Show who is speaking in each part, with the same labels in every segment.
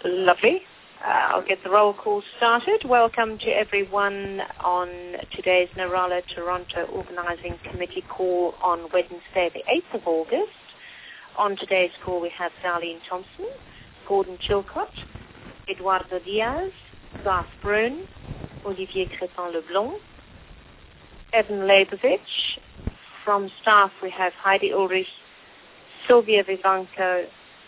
Speaker 1: Lovely. I'll get the roll call started. Welcome to everyone on today's Narala Toronto Organising Committee call on Wednesday, the 8th of August. On today's call, we have Darlene Thompson, Gordon Chilcott, Eduardo Diaz, Garth Brune, Olivier Crépin-Leblond, Evan Leibovich. From staff, we have Heidi Ulrich, Sylvia Vivanco,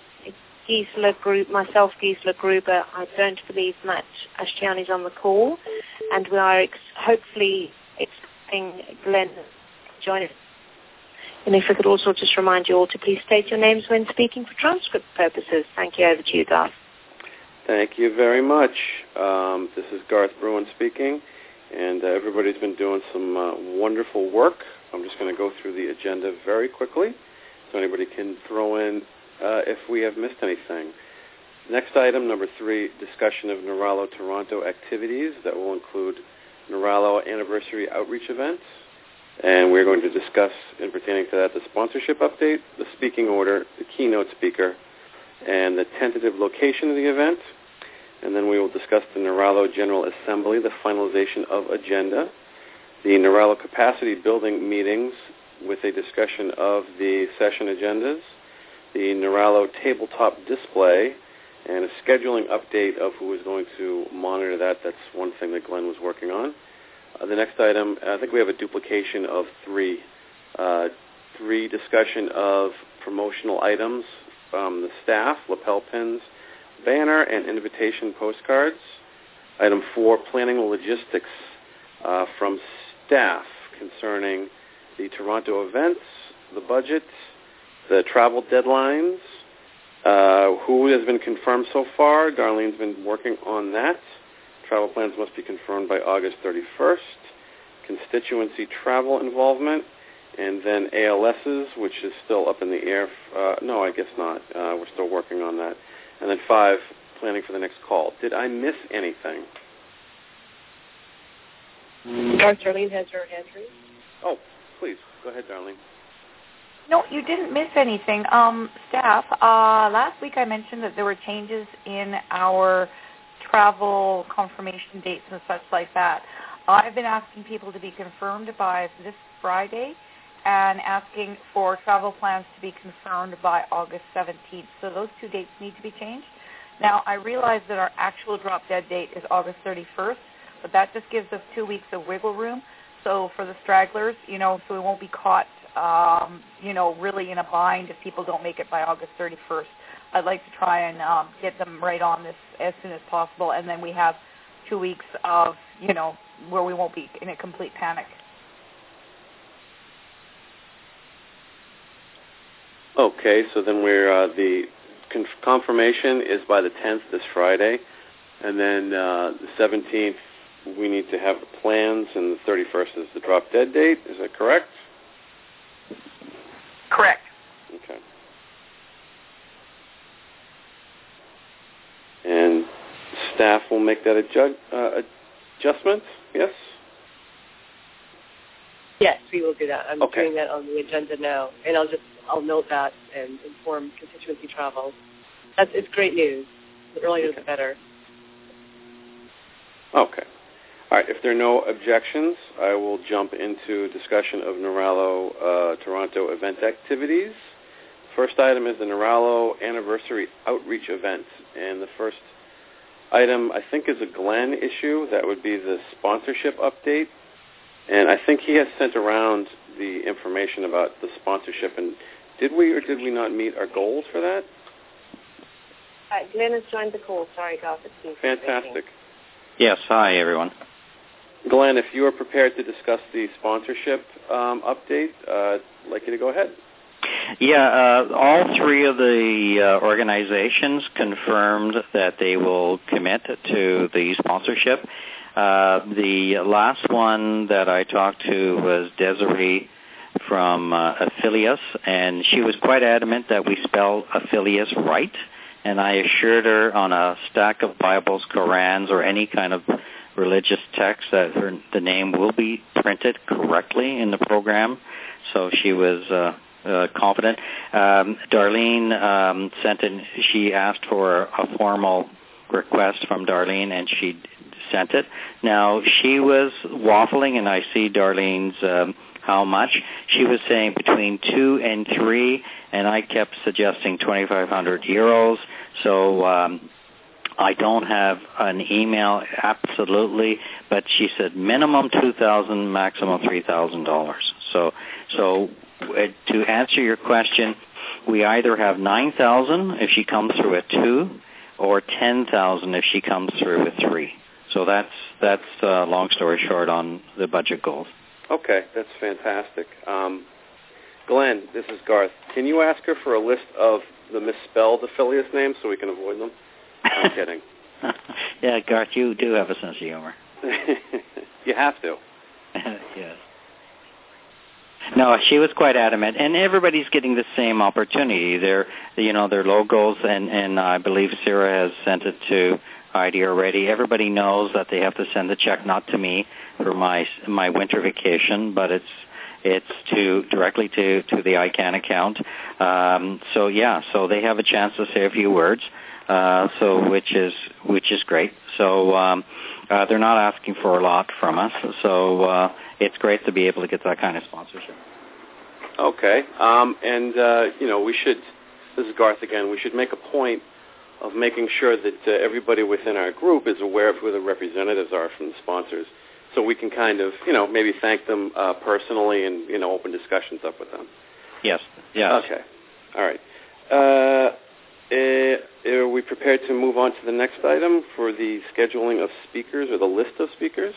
Speaker 1: myself, Gisela Gruber. I don't believe Matt Ashtiani is on the call, and we are hopefully expecting Glenn to join us. And if we could also just remind you all to please state your names when speaking for transcript purposes. Thank you. Over to you, Garth.
Speaker 2: Thank you very much. This is Garth Brune speaking, and everybody's been doing some wonderful work. I'm just going to go through the agenda very quickly so anybody can throw in if we have missed anything. Next item, number 3, discussion of Naralo Toronto activities. That will include Naralo anniversary outreach events. And we're going to discuss, in pertaining to that, the sponsorship update, the speaking order, the keynote speaker, and the tentative location of the event. And then we will discuss the Naralo General Assembly, the finalization of agenda, the Naralo capacity building meetings with a discussion of the session agendas, the Naralo tabletop display, and a scheduling update of who is going to monitor that. That's one thing that Glenn was working on. The next item, I think we have a duplication of 3 discussion of promotional items from the staff, lapel pins, banner, and invitation postcards. Item 4, planning logistics from staff concerning the Toronto events, the budget, the travel deadlines, who has been confirmed so far. Darlene's been working on that. Travel plans must be confirmed by August 31st. Constituency travel involvement, and then ALS's, which is still up in the air. No, I guess not. We're still working on that. And then 5, planning for the next call. Did I miss anything?
Speaker 1: Darlene has her hand raised.
Speaker 2: Oh, please. Go ahead, Darlene.
Speaker 3: No, you didn't miss anything. Staff, last week I mentioned that there were changes in our travel confirmation dates and such like that. I've been asking people to be confirmed by this Friday and asking for travel plans to be confirmed by August 17th. So those 2 dates need to be changed. Now, I realize that our actual drop-dead date is August 31st, but that just gives us 2 weeks of wiggle room. So for the stragglers, so we won't be caught, really in a bind if people don't make it by August 31st. I'd like to try and get them right on this as soon as possible, and then we have 2 weeks of, where we won't be in a complete panic.
Speaker 2: Okay, so then we're the confirmation is by the 10th, this Friday, and then the 17th we need to have the plans, and the 31st is the drop-dead date. Is that correct?
Speaker 3: Correct.
Speaker 2: Okay. And staff will make that adjustment, yes?
Speaker 1: Yes, we will do that. I'm doing that on the agenda now, and I'll note that and inform constituency travel. It's great news. The earlier the better.
Speaker 2: Okay. All right. If there are no objections, I will jump into discussion of Naralo Toronto event activities. First item is the Naralo anniversary outreach event, and the first item I think is a Glenn issue. That would be the sponsorship update, and I think he has sent around the information about the sponsorship. And did we or did we not meet our goals for that?
Speaker 1: Glenn has joined the call. Sorry, Garth.
Speaker 2: Fantastic.
Speaker 4: Yes. Hi, everyone.
Speaker 2: Glenn, if you are prepared to discuss the sponsorship update, I'd like you to go ahead.
Speaker 4: Yeah, all 3 of the organizations confirmed that they will commit to the sponsorship. The last one that I talked to was Desiree from Affilius, and she was quite adamant that we spell Affilius right. And I assured her on a stack of Bibles, Korans, or any kind of religious text that the name will be printed correctly in the program. So she was confident. Darlene she asked for a formal request from Darlene, and she sent it. Now, she was waffling, and I see Darlene's how much. She was saying between 2 and 3, and I kept suggesting 2,500 euros. So I don't have an email absolutely, but she said minimum $2,000, maximum $3,000. So to answer your question, we either have 9,000 if she comes through at 2, or 10,000 if she comes through at 3. So that's long story short on the budget goals.
Speaker 2: Okay, that's fantastic. Glenn, this is Garth. Can you ask her for a list of the misspelled affiliates names so we can avoid them? I'm kidding.
Speaker 4: Yeah, Garth, you do have a sense of humor.
Speaker 2: You have to.
Speaker 4: Yes. No, she was quite adamant, and everybody's getting the same opportunity. Their logos, and I believe Sarah has sent it to Heidi already. Everybody knows that they have to send the check not to me for my winter vacation, but it's directly to the ICANN account. So they have a chance to say a few words. Which is great. So they're not asking for a lot from us. So it's great to be able to get that kind of sponsorship.
Speaker 2: Okay, we should. This is Garth again. We should make a point of making sure that everybody within our group is aware of who the representatives are from the sponsors, so we can kind of maybe thank them personally and open discussions up with them.
Speaker 4: Yes.
Speaker 2: Okay. All right. Are we prepared to move on to the next item for the scheduling of speakers or the list of speakers?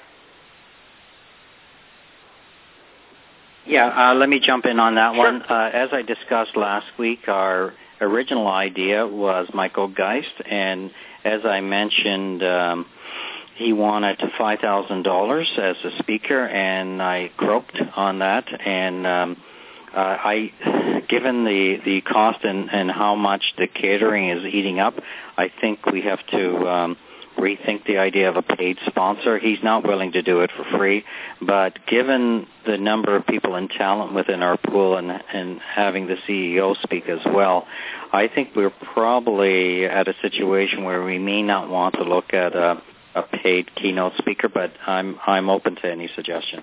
Speaker 4: Yeah, let me jump in on that
Speaker 2: Sure.
Speaker 4: one. As I discussed last week, our original idea was Michael Geist, and as I mentioned, he wanted $5,000 as a speaker, and I croaked on that, and given the cost and how much the catering is eating up, I think we have to rethink the idea of a paid sponsor. He's not willing to do it for free, but given the number of people in talent within our pool and having the CEO speak as well, I think we're probably at a situation where we may not want to look at a paid keynote speaker, but I'm open to any suggestion.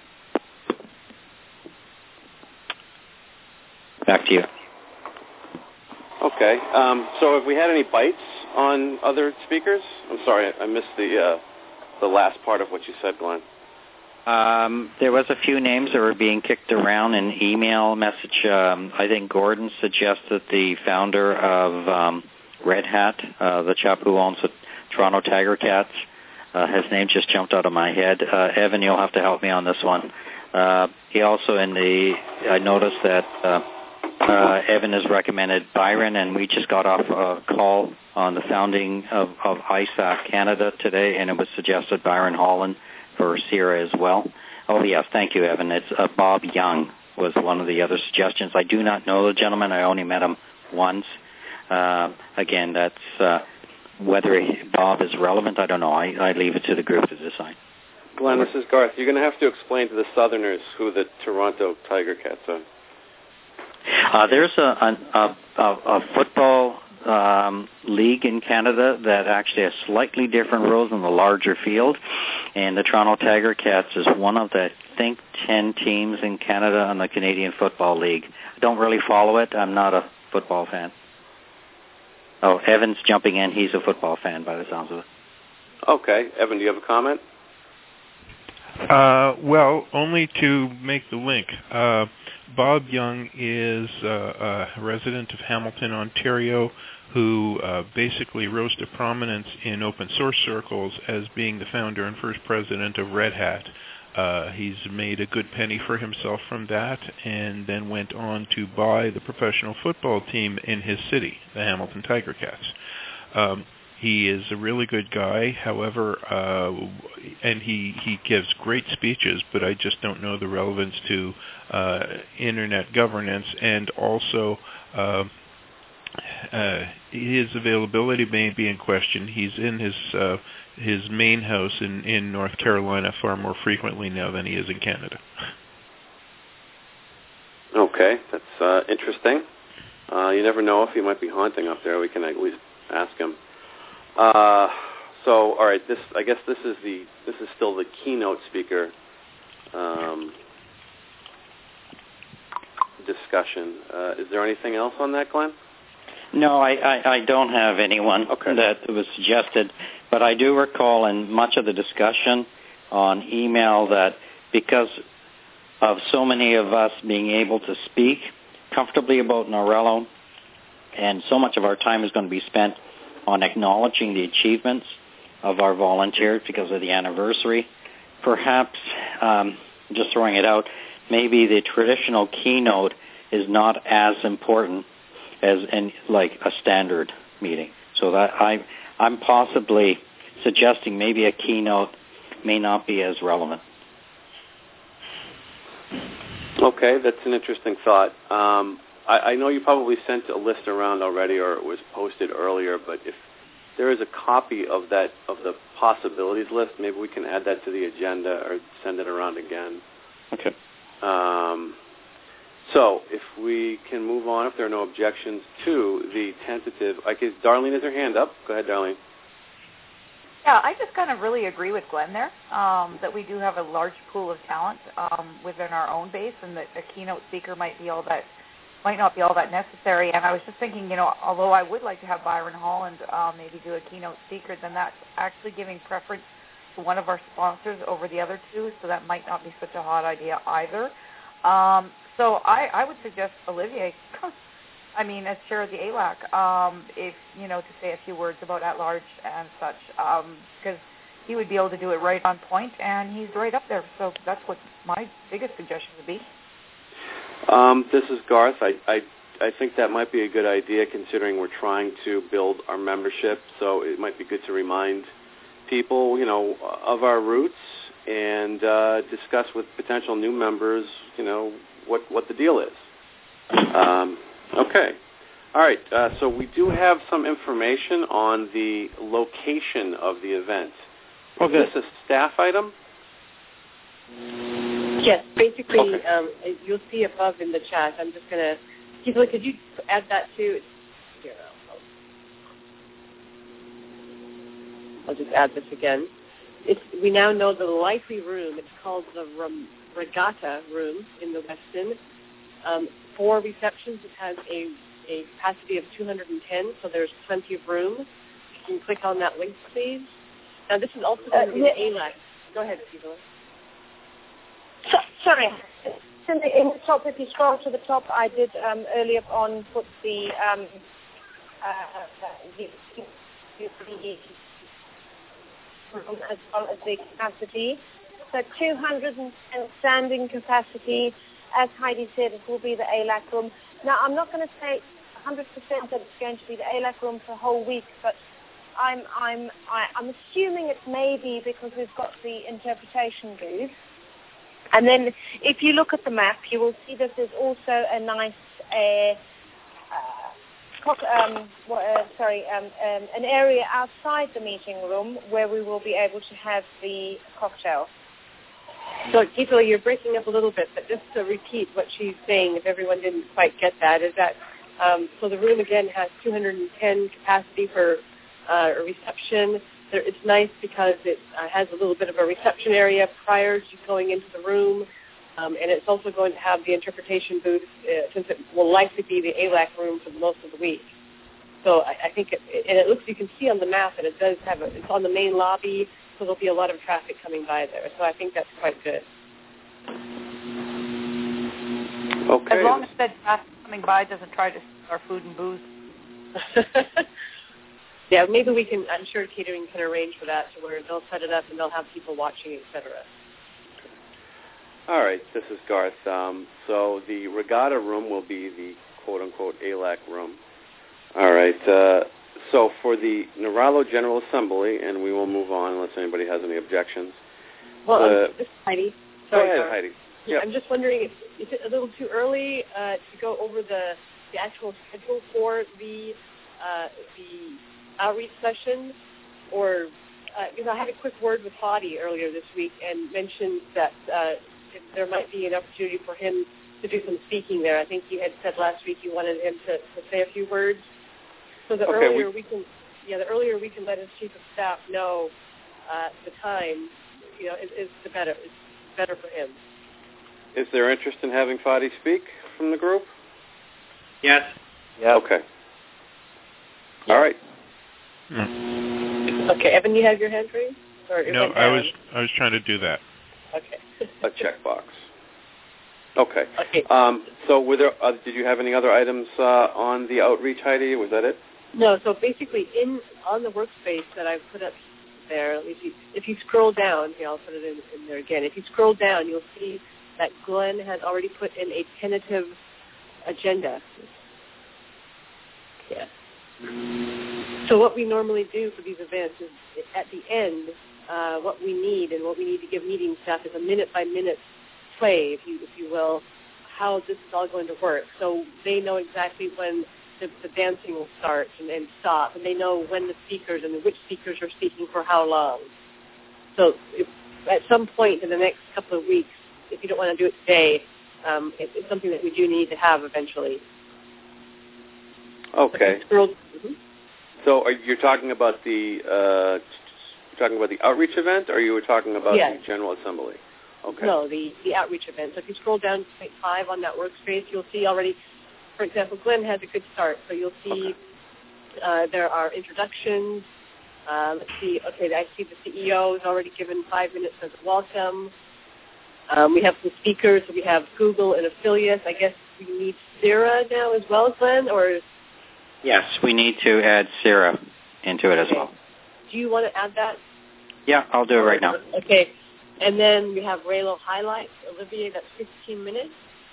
Speaker 4: Back to you.
Speaker 2: Okay. So have we had any bites on other speakers? I'm sorry, I missed the last part of what you said, Glenn.
Speaker 4: There was a few names that were being kicked around in email message. I think Gordon suggested the founder of Red Hat, the chap who owns the Toronto Tiger Cats. His name just jumped out of my head. Evan, you'll have to help me on this one. He also I noticed that Evan has recommended Byron, and we just got off a call on the founding of ISAC Canada today, and it was suggested Byron Holland for Sierra as well. Oh, yes, thank you, Evan. It's Bob Young was one of the other suggestions. I do not know the gentleman. I only met him once. Again, that's whether Bob is relevant, I don't know. I leave it to the group to decide.
Speaker 2: Glenn, this is Garth. You're going to have to explain to the Southerners who the Toronto Tiger Cats are.
Speaker 4: There's a football league in Canada that actually has slightly different rules in the larger field, and the Toronto Tiger Cats is one of the, I think, 10 teams in Canada on the Canadian Football League. I don't really follow it. I'm not a football fan. Oh, Evan's jumping in. He's a football fan by the sounds of it.
Speaker 2: Okay. Evan, do you have a comment?
Speaker 5: Well, only to make the link. Bob Young is a resident of Hamilton, Ontario, who basically rose to prominence in open source circles as being the founder and first president of Red Hat. He's made a good penny for himself from that, and then went on to buy the professional football team in his city, the Hamilton Tiger Cats. He is a really good guy, however, and he gives great speeches, but I just don't know the relevance to internet governance, and also his availability may be in question. He's in his main house in North Carolina far more frequently now than he is in Canada.
Speaker 2: Okay, that's interesting. You never know if he might be haunting up there. We can at least ask him. So, all right. I guess this is still the keynote speaker discussion. Is there anything else on that, Glenn?
Speaker 4: No, I don't have anyone that was suggested, but I do recall in much of the discussion on email that because of so many of us being able to speak comfortably about Narello, and so much of our time is going to be spent on acknowledging the achievements of our volunteers because of the anniversary, perhaps, just throwing it out, maybe the traditional keynote is not as important as like a standard meeting. So that I'm possibly suggesting maybe a keynote may not be as relevant.
Speaker 2: Okay, that's an interesting thought. I know you probably sent a list around already, or it was posted earlier, but if there is a copy of the possibilities list, maybe we can add that to the agenda or send it around again.
Speaker 4: Okay.
Speaker 2: So if we can move on, if there are no objections to the tentative, I guess Darlene has her hand up. Go ahead, Darlene.
Speaker 3: Yeah, I just kind of really agree with Glenn there, that we do have a large pool of talent within our own base, and that a keynote speaker might not be all that necessary. And I was just thinking, although I would like to have Byron Holland maybe do a keynote speaker, then that's actually giving preference to one of our sponsors over the other two, so that might not be such a hot idea either. So I would suggest Olivier, as chair of the ALAC, if, to say a few words about at-large and such, because he would be able to do it right on point, and he's right up there. So that's what my biggest suggestion would be.
Speaker 2: This is Garth. I think that might be a good idea, considering we're trying to build our membership. So it might be good to remind people, of our roots and discuss with potential new members, what the deal is. Okay. All right. So we do have some information on the location of the event.
Speaker 4: Okay.
Speaker 2: Is this a staff item?
Speaker 6: Yes. Basically,
Speaker 2: okay.
Speaker 6: You'll see above in the chat. I'm just going to... Gisela, could you add that too? Here, I'll just add this again. We now know the likely room. It's called the Regatta Room in the Westin. For receptions, it has a capacity of 210, so there's plenty of room. You can click on that link, please. Now, this is also going to be the ALAC. Go ahead, Gisela.
Speaker 1: Sorry. In the top, if you scroll to the top, I did earlier on put the room as well as the capacity. So 210 standing capacity. As Heidi said, it will be the ALAC room. Now, I'm not going to say 100% that it's going to be the ALAC room for a whole week, but I'm assuming it may be because we've got the interpretation booth. And then if you look at the map, you will see that there's also a nice an area outside the meeting room where we will be able to have the cocktail.
Speaker 6: So, Gisela, you're breaking up a little bit, but just to repeat what she's saying, if everyone didn't quite get that, is that so the room, again, has 210 capacity for a reception. It's nice because it has a little bit of a reception area prior to going into the room, and it's also going to have the interpretation booth, since it will likely be the ALAC room for most of the week. So I think, it looks, you can see on the map that it does have it's on the main lobby, so there'll be a lot of traffic coming by there. So I think that's quite good.
Speaker 2: Okay.
Speaker 3: As long as that traffic coming by doesn't try to steal our food and booze.
Speaker 6: Yeah, maybe we can, I'm sure catering can arrange for that to where they'll set it up and they'll have people watching, etc.
Speaker 2: All right, this is Garth. So the Regatta room will be the quote-unquote ALAC room. All right, so for the Narello General Assembly, and we will move on unless anybody has any objections.
Speaker 6: Well, this is Heidi. Sorry,
Speaker 2: go ahead, Heidi. Yep.
Speaker 6: I'm just wondering, is it a little too early to go over the actual schedule for the outreach session? Or, because I had a quick word with Hadi earlier this week and mentioned that there might be an opportunity for him to do some speaking there. I think you had said last week you wanted him to say a few words. So the earlier we can the earlier we can let his chief of staff know the time, is the better. It's better for him.
Speaker 2: Is there interest in having Fadi speak from the group?
Speaker 4: Yes.
Speaker 2: Yeah. Okay.
Speaker 5: Yeah.
Speaker 2: All right.
Speaker 6: Okay, Evan, you have your hand raised?
Speaker 5: No, I was trying to do that.
Speaker 6: Okay.
Speaker 2: A checkbox. Okay.
Speaker 6: Okay.
Speaker 2: So, were there? Did you have any other items on the outreach, Heidi? Was that it?
Speaker 6: No. So basically, on the workspace that I've put up there, if you scroll down, here I'll put it in there again. If you scroll down, you'll see that Glenn has already put in a tentative agenda. Yeah. So what we normally do for these events is, at the end, what we need and what we need to give meeting staff is a minute-by-minute play, if you will, how this is all going to work. So they know exactly when the dancing will start and stop, and they know when the speakers and which speakers are speaking for how long. So at some point in the next couple of weeks, if you don't want to do it today, it's something that we do need to have eventually.
Speaker 2: Okay.
Speaker 6: Mm-hmm.
Speaker 2: So you're talking about the outreach event, or you were talking about the General Assembly? Okay.
Speaker 6: No, the outreach event. So if you scroll down to page 5 on that workspace, you'll see already, for example, Glenn has a good start. So you'll see there are introductions. Let's see. Okay, I see the CEO has already given 5 minutes as a welcome. We have some speakers. We have Google and Affiliates. I guess we need Sarah now as well, Glenn, or?
Speaker 4: Yes, we need to add Sarah into it as well.
Speaker 6: Do you want to add that?
Speaker 4: Yeah, I'll do it right now.
Speaker 6: Okay. And then we have Raylo highlights. Olivier, that's 15 minutes.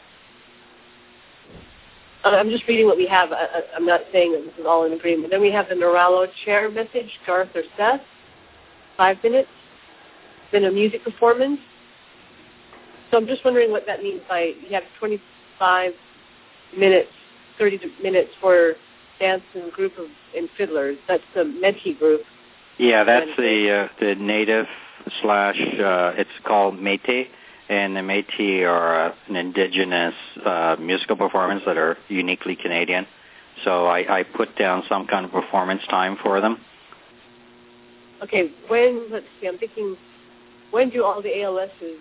Speaker 6: I'm just reading what we have. I'm not saying that this is all in agreement. Then we have the Noralo chair message, Garth or Seth, 5 minutes. Then a music performance. So I'm just wondering what that means by you have 25 minutes, 30 minutes for dance and group and fiddlers. That's the Métis group.
Speaker 4: Yeah, that's the native / it's called Métis, and the Métis are an indigenous musical performance that are uniquely Canadian. So I put down some kind of performance time for them.
Speaker 6: Okay, let's see, I'm thinking, when do all the ALSs,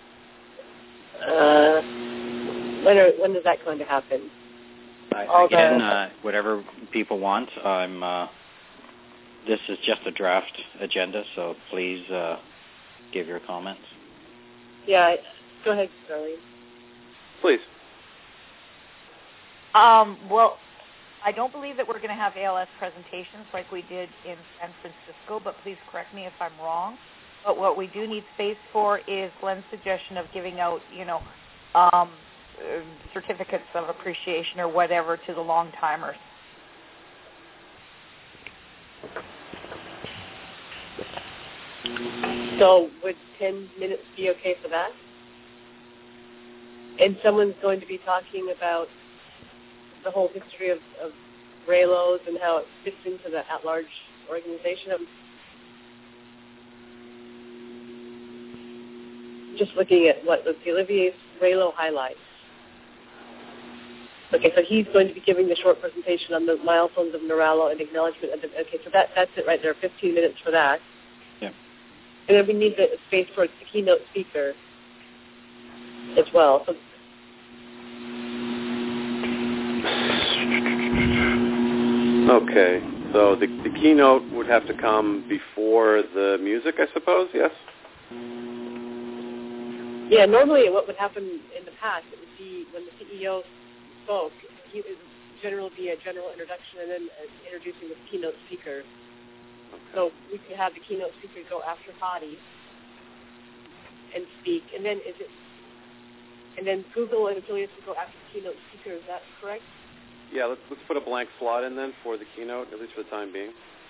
Speaker 6: when is that going to happen?
Speaker 4: Whatever people want. This is just a draft agenda, so please give your comments.
Speaker 6: Yeah, go ahead, Darlene.
Speaker 2: Please.
Speaker 3: Well, I don't believe that we're going to have ALS presentations like we did in San Francisco, but please correct me if I'm wrong. But what we do need space for is Glenn's suggestion of giving out, certificates of appreciation or whatever to the long-timers.
Speaker 6: So would 10 minutes be okay for that? And someone's going to be talking about the whole history of Raylo's and how it fits into the at-large organization. I'm just looking at what the Olivier's Raylo highlights. Okay, so he's going to be giving the short presentation on the milestones of Noralo and acknowledgement of okay, so that's it right there, 15 minutes for that.
Speaker 4: Yeah.
Speaker 6: And then we need the space for the keynote speaker as well. So
Speaker 2: okay, so the keynote would have to come before the music, I suppose, yes?
Speaker 6: Yeah, normally what would happen in the past, it would be when the CEO spoke, it would generally be a general introduction and then introducing the keynote speaker. So we could have the keynote speaker go after Fadi and speak, and then Google and affiliates would go after the keynote speaker. Is that correct?
Speaker 2: Yeah, let's put a blank slot in then for the keynote, at least for the time being.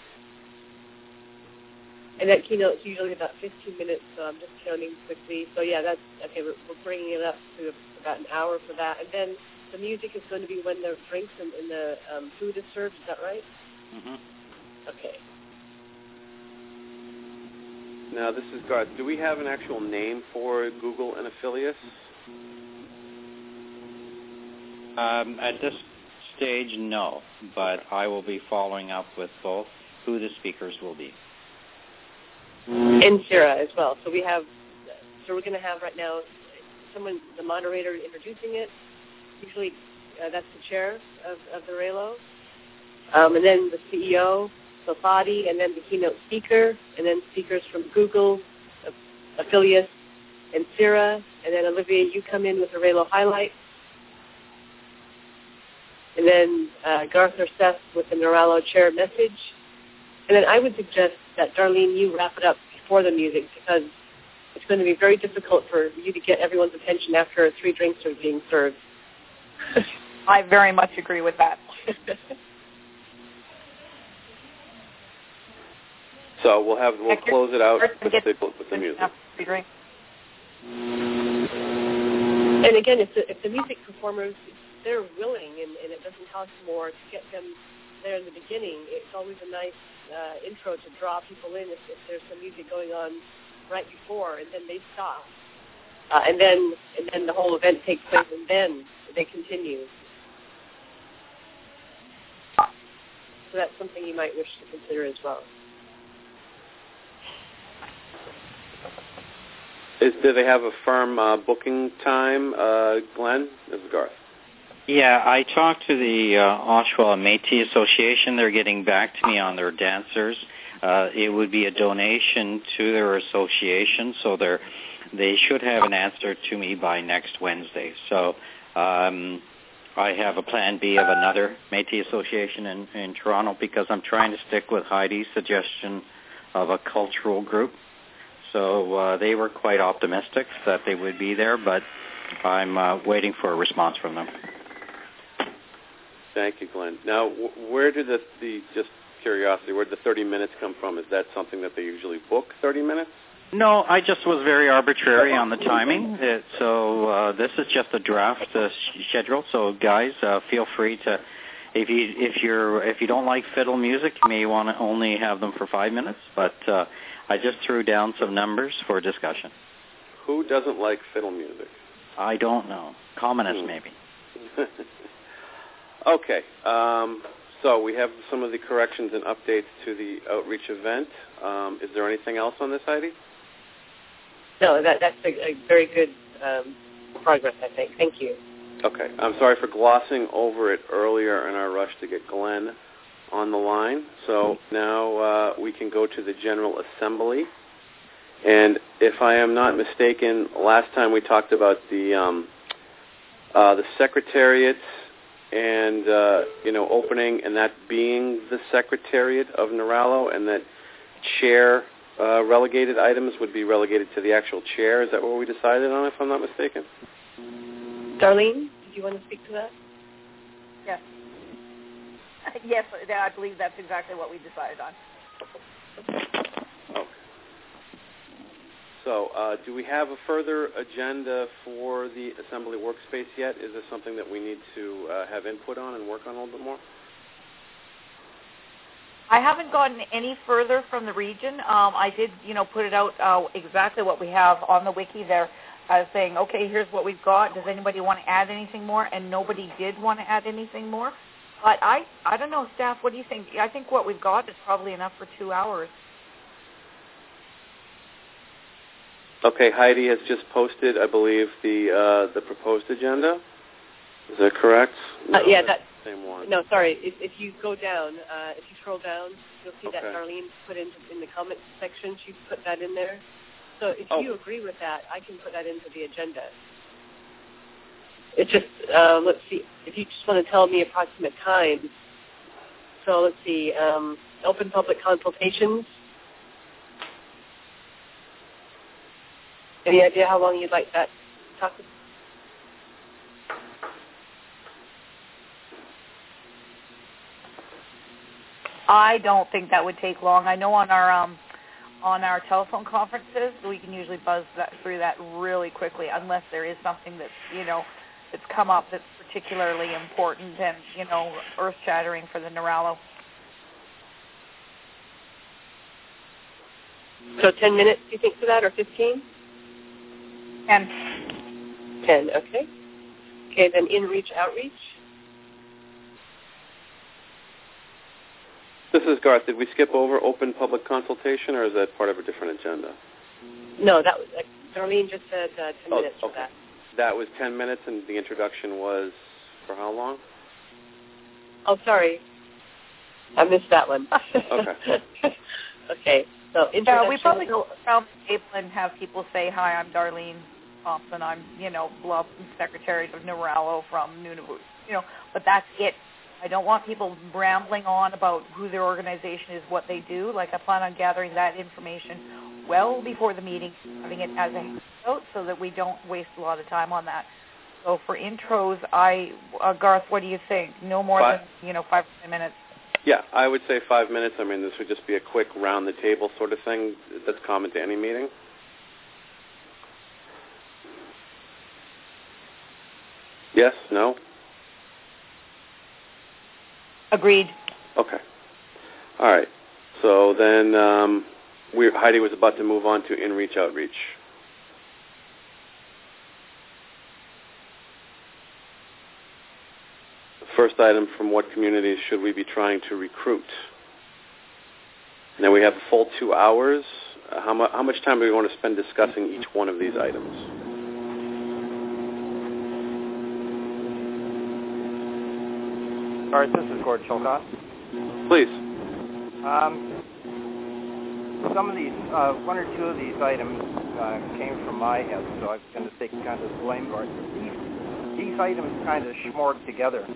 Speaker 6: And that keynote's usually about 15 minutes, so I'm just counting quickly. So yeah, that's okay. We're bringing it up to about an hour for that, and then the music is going to be when the drinks and the food is served. Is that right?
Speaker 4: Mm-hmm.
Speaker 6: Okay.
Speaker 2: Now, this is Garth. Do we have an actual name for Google and affiliates?
Speaker 4: At this stage, no, but I will be following up with both. who the speakers will be.
Speaker 6: And Sarah as well. So we're going to have right now someone, the moderator, introducing it. Usually that's the chair of the RALO. And then the CEO, Safadi, and then the keynote speaker, and then speakers from Google, Affiliates, and Sarah. And then Olivia, you come in with the RALO highlight. And then Garth or Seth with the Neuralo chair message. And then I would suggest that, Darlene, you wrap it up before the music, because it's going to be very difficult for you to get everyone's attention after 3 drinks are being served.
Speaker 3: I very much agree with that.
Speaker 2: So we'll close it out with the music.
Speaker 6: And again, if the music performers, they're willing and it doesn't cost more to get them there in the beginning, it's always a nice intro to draw people in if there's some music going on right before, and then they stop. And then the whole event takes place, and then they continue. So that's something you might wish to consider as well.
Speaker 2: Do they have a firm booking time, Glenn? This is Garth.
Speaker 4: Yeah, I talked to the Oshawa Métis Association. They're getting back to me on their dancers. It would be a donation to their association, so they should have an answer to me by next Wednesday. So I have a plan B of another Métis Association in Toronto, because I'm trying to stick with Heidi's suggestion of a cultural group. So they were quite optimistic that they would be there, but I'm waiting for a response from them.
Speaker 2: Thank you, Glenn. Now, where did just curiosity, where did the 30 minutes come from? Is that something that they usually book, 30 minutes?
Speaker 4: No, I just was very arbitrary on the timing. So this is just a draft schedule. So guys, feel free to, if you don't like fiddle music, you may want to only have them for 5 minutes. But I just threw down some numbers for discussion.
Speaker 2: Who doesn't like fiddle music?
Speaker 4: I don't know. Communists, maybe.
Speaker 2: Okay. So we have some of the corrections and updates to the outreach event. Is there anything else on this, Heidi?
Speaker 6: No, that's a very good progress, I think. Thank you.
Speaker 2: Okay. I'm sorry for glossing over it earlier in our rush to get Glenn on the line. So now we can go to the General Assembly. And if I am not mistaken, last time we talked about the Secretariat and opening, and that being the Secretariat of Neuralo, and that chair relegated items would be relegated to the actual chair. Is that what we decided on, if I'm not mistaken?
Speaker 6: Darlene, did you want to speak to that?
Speaker 3: Yes. Yes, I believe that's exactly what we decided on.
Speaker 2: Okay. So do we have a further agenda for the Assembly workspace yet? Is this something that we need to have input on and work on a little bit more?
Speaker 3: I haven't gotten any further from the region. I did, put it out exactly what we have on the wiki there, saying, okay, here's what we've got. Does anybody want to add anything more? And nobody did want to add anything more. But I don't know, staff, what do you think? I think what we've got is probably enough for 2 hours.
Speaker 2: Okay, Heidi has just posted, I believe, the proposed agenda. Is that correct? No,
Speaker 6: yeah, that's
Speaker 2: the same one.
Speaker 6: No, sorry. If you go down, if you scroll down, you'll see that
Speaker 2: Okay.
Speaker 6: Darlene put in the comments section. She put that in there. So if you agree with that, I can put that into the agenda. It's just, let's see, if you just want to tell me approximate time. So let's see, open public consultations. Any idea how long you'd like that to talk about?
Speaker 3: I don't think that would take long. I know on our telephone conferences, we can usually buzz through that really quickly, unless there is something that's, that's come up that's particularly important and, earth-shattering for the Neuralo.
Speaker 6: So 10 minutes, do you think, for that, or 15?
Speaker 3: 10.
Speaker 6: 10, okay. Okay, then in-reach, outreach?
Speaker 2: This is Garth. Did we skip over open public consultation, or is that part of a different agenda?
Speaker 6: No, that was Darlene just said 10 minutes for that.
Speaker 2: That was 10 minutes, and the introduction was for how long?
Speaker 6: Oh, sorry. I missed that one.
Speaker 2: Okay.
Speaker 6: Okay. So introduction.
Speaker 3: We probably go around the table and have people say, "Hi, I'm Darlene Thompson. I'm, bluff secretary of Noralo from Nunavut." But that's it. I don't want people rambling on about who their organization is, what they do. Like, I plan on gathering that information well before the meeting, having it as a handout so that we don't waste a lot of time on that. So for intros, Garth, what do you think? No more than 5 to 10 minutes.
Speaker 2: Yeah, I would say 5 minutes. I mean, this would just be a quick round the table sort of thing that's common to any meeting. Yes? No?
Speaker 3: Agreed.
Speaker 2: Okay. All right. So then Heidi was about to move on to in-reach outreach. The first item, from what communities should we be trying to recruit? Now we have a full 2 hours. How much time do we want to spend discussing each one of these items?
Speaker 7: All right, this is Gordon Chilcott.
Speaker 2: Please.
Speaker 7: Some of these, one or two of these items came from my head, so I'm going to take kind of the blame for it. These items kind of schmorg together.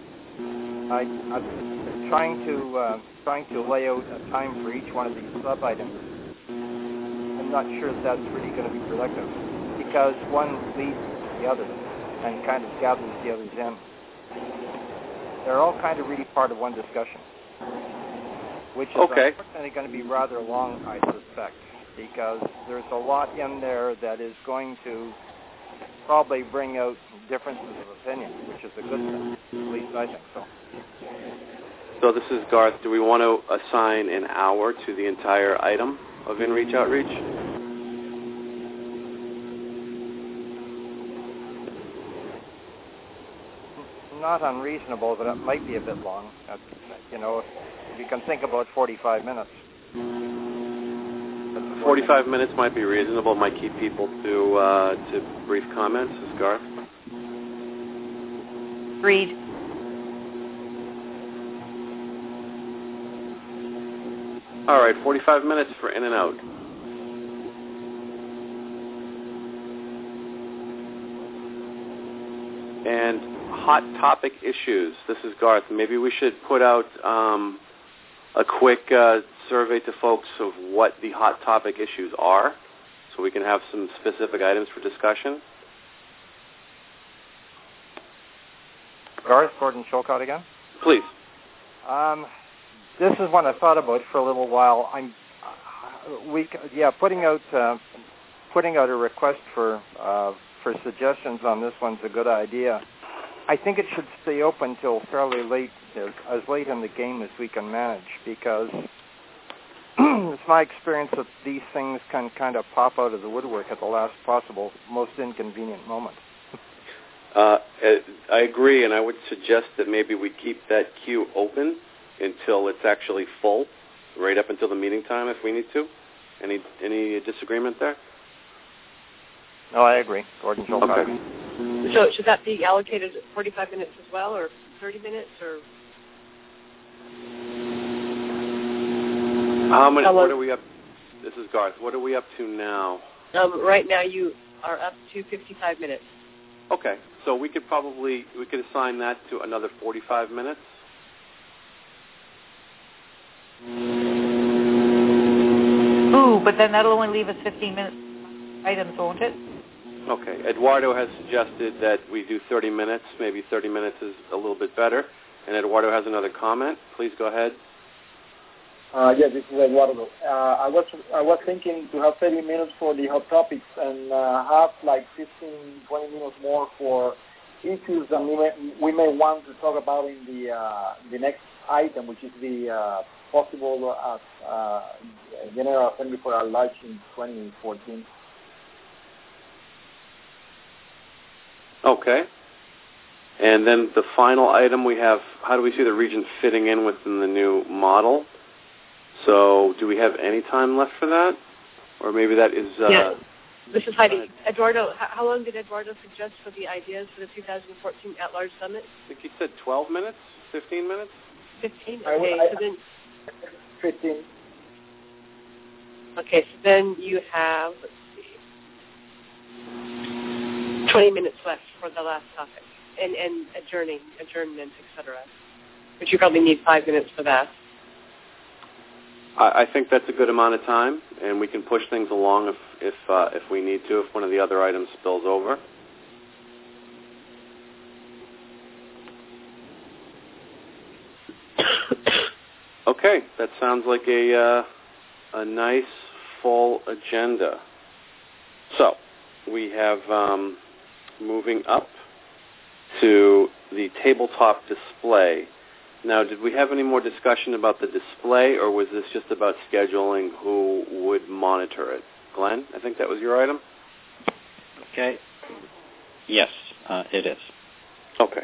Speaker 7: I'm trying to lay out a time for each one of these sub-items. I'm not sure that that's really going to be productive, because one leads the other and kind of gathers the others in. They're all kind of really part of one discussion, which is unfortunately going to be rather long, I suspect, because there's a lot in there that is going to probably bring out differences of opinion, which is a good thing. At least I think so.
Speaker 2: So this is Garth. Do we want to assign an hour to the entire item of in-reach outreach?
Speaker 7: Not unreasonable, but it might be a bit long. If you can think about 45 minutes.
Speaker 2: 45 minutes might be reasonable. Might keep people to brief comments. This is Garth.
Speaker 3: Agreed.
Speaker 2: All right, 45 minutes for in and out. And hot topic issues. This is Garth. Maybe we should put out a quick survey to folks of what the hot topic issues are, so we can have some specific items for discussion.
Speaker 7: Garth, Gordon Chilcott again.
Speaker 2: Please.
Speaker 7: This is one I thought about for a little while. Putting out a request for suggestions on this one's a good idea. I think it should stay open till fairly late, as late in the game as we can manage, because it's my experience that these things can kind of pop out of the woodwork at the last possible, most inconvenient moment.
Speaker 2: I agree, and I would suggest that maybe we keep that queue open until it's actually full, right up until the meeting time if we need to. Any disagreement there?
Speaker 7: No, I agree. Gordon Chilcott.
Speaker 2: Okay.
Speaker 6: So should that be allocated 45 minutes as well, or 30 minutes, or?
Speaker 2: How many? What are we up? This is Garth. What are we up to now?
Speaker 6: Right now you are up to 55 minutes.
Speaker 2: Okay, so we could assign that to another 45 minutes.
Speaker 3: Ooh, but then that'll only leave us 15 minutes items, won't it?
Speaker 2: Okay. Eduardo has suggested that we do 30 minutes. Maybe 30 minutes is a little bit better. And Eduardo has another comment. Please go ahead.
Speaker 8: This is Eduardo. I was thinking to have 30 minutes for the hot topics and have like 15, 20 minutes more for issues that we may want to talk about in the next item, which is the possible General Assembly for our Large in 2014.
Speaker 2: Okay. And then the final item we have, how do we see the region fitting in within the new model? So do we have any time left for that? Or maybe that is...
Speaker 6: yeah. This is Heidi. Eduardo, how long did Eduardo suggest for the ideas for the 2014 At-Large Summit?
Speaker 2: I think he said 12 minutes, 15 minutes?
Speaker 6: 15? Okay, so then...
Speaker 8: 15.
Speaker 6: Okay, so then you have, let's see, 20 minutes left for the last topic, and adjournment, etc. But you probably need 5 minutes for that.
Speaker 2: I think that's a good amount of time, and we can push things along if we need to, if one of the other items spills over. Okay, that sounds like a nice full agenda. So we have moving up to the tabletop display. Now, did we have any more discussion about the display, or was this just about scheduling who would monitor it? Glenn, I think that was your item?
Speaker 4: Okay. Yes, it is.
Speaker 2: Okay.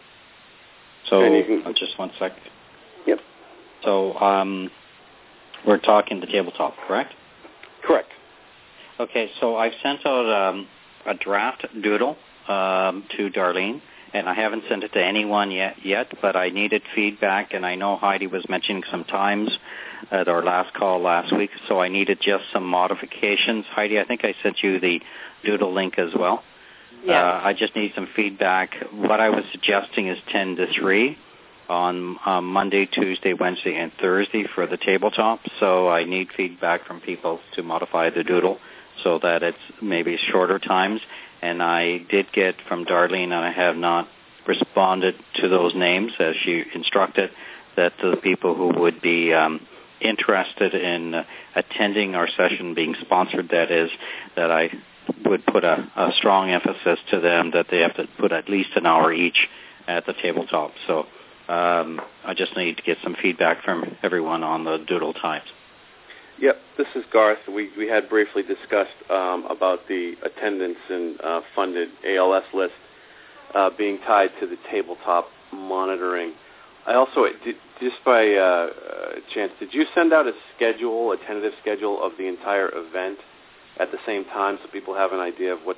Speaker 4: So, just one sec.
Speaker 2: Yep.
Speaker 4: So, we're talking the tabletop, correct?
Speaker 2: Correct.
Speaker 4: Okay, so I've sent out a draft doodle to Darlene, and I haven't sent it to anyone yet, but I needed feedback, and I know Heidi was mentioning some times at our last call last week, so I needed just some modifications. Heidi, I think I sent you the doodle link as well.
Speaker 6: Yeah.
Speaker 4: I just need some feedback. What I was suggesting is 10 to 3 on Monday, Tuesday, Wednesday, and Thursday for the tabletop, so I need feedback from people to modify the doodle so that it's maybe shorter times. And I did get from Darlene, and I have not responded to those names as she instructed, that the people who would be interested in attending our session being sponsored, that is, that I would put a strong emphasis to them that they have to put at least an hour each at the tabletop. So I just need to get some feedback from everyone on the doodle times.
Speaker 2: Yep, this is Garth. We had briefly discussed about the attendance and funded ALS list being tied to the tabletop monitoring. I also, just by chance, did you send out a tentative schedule of the entire event at the same time, so people have an idea of what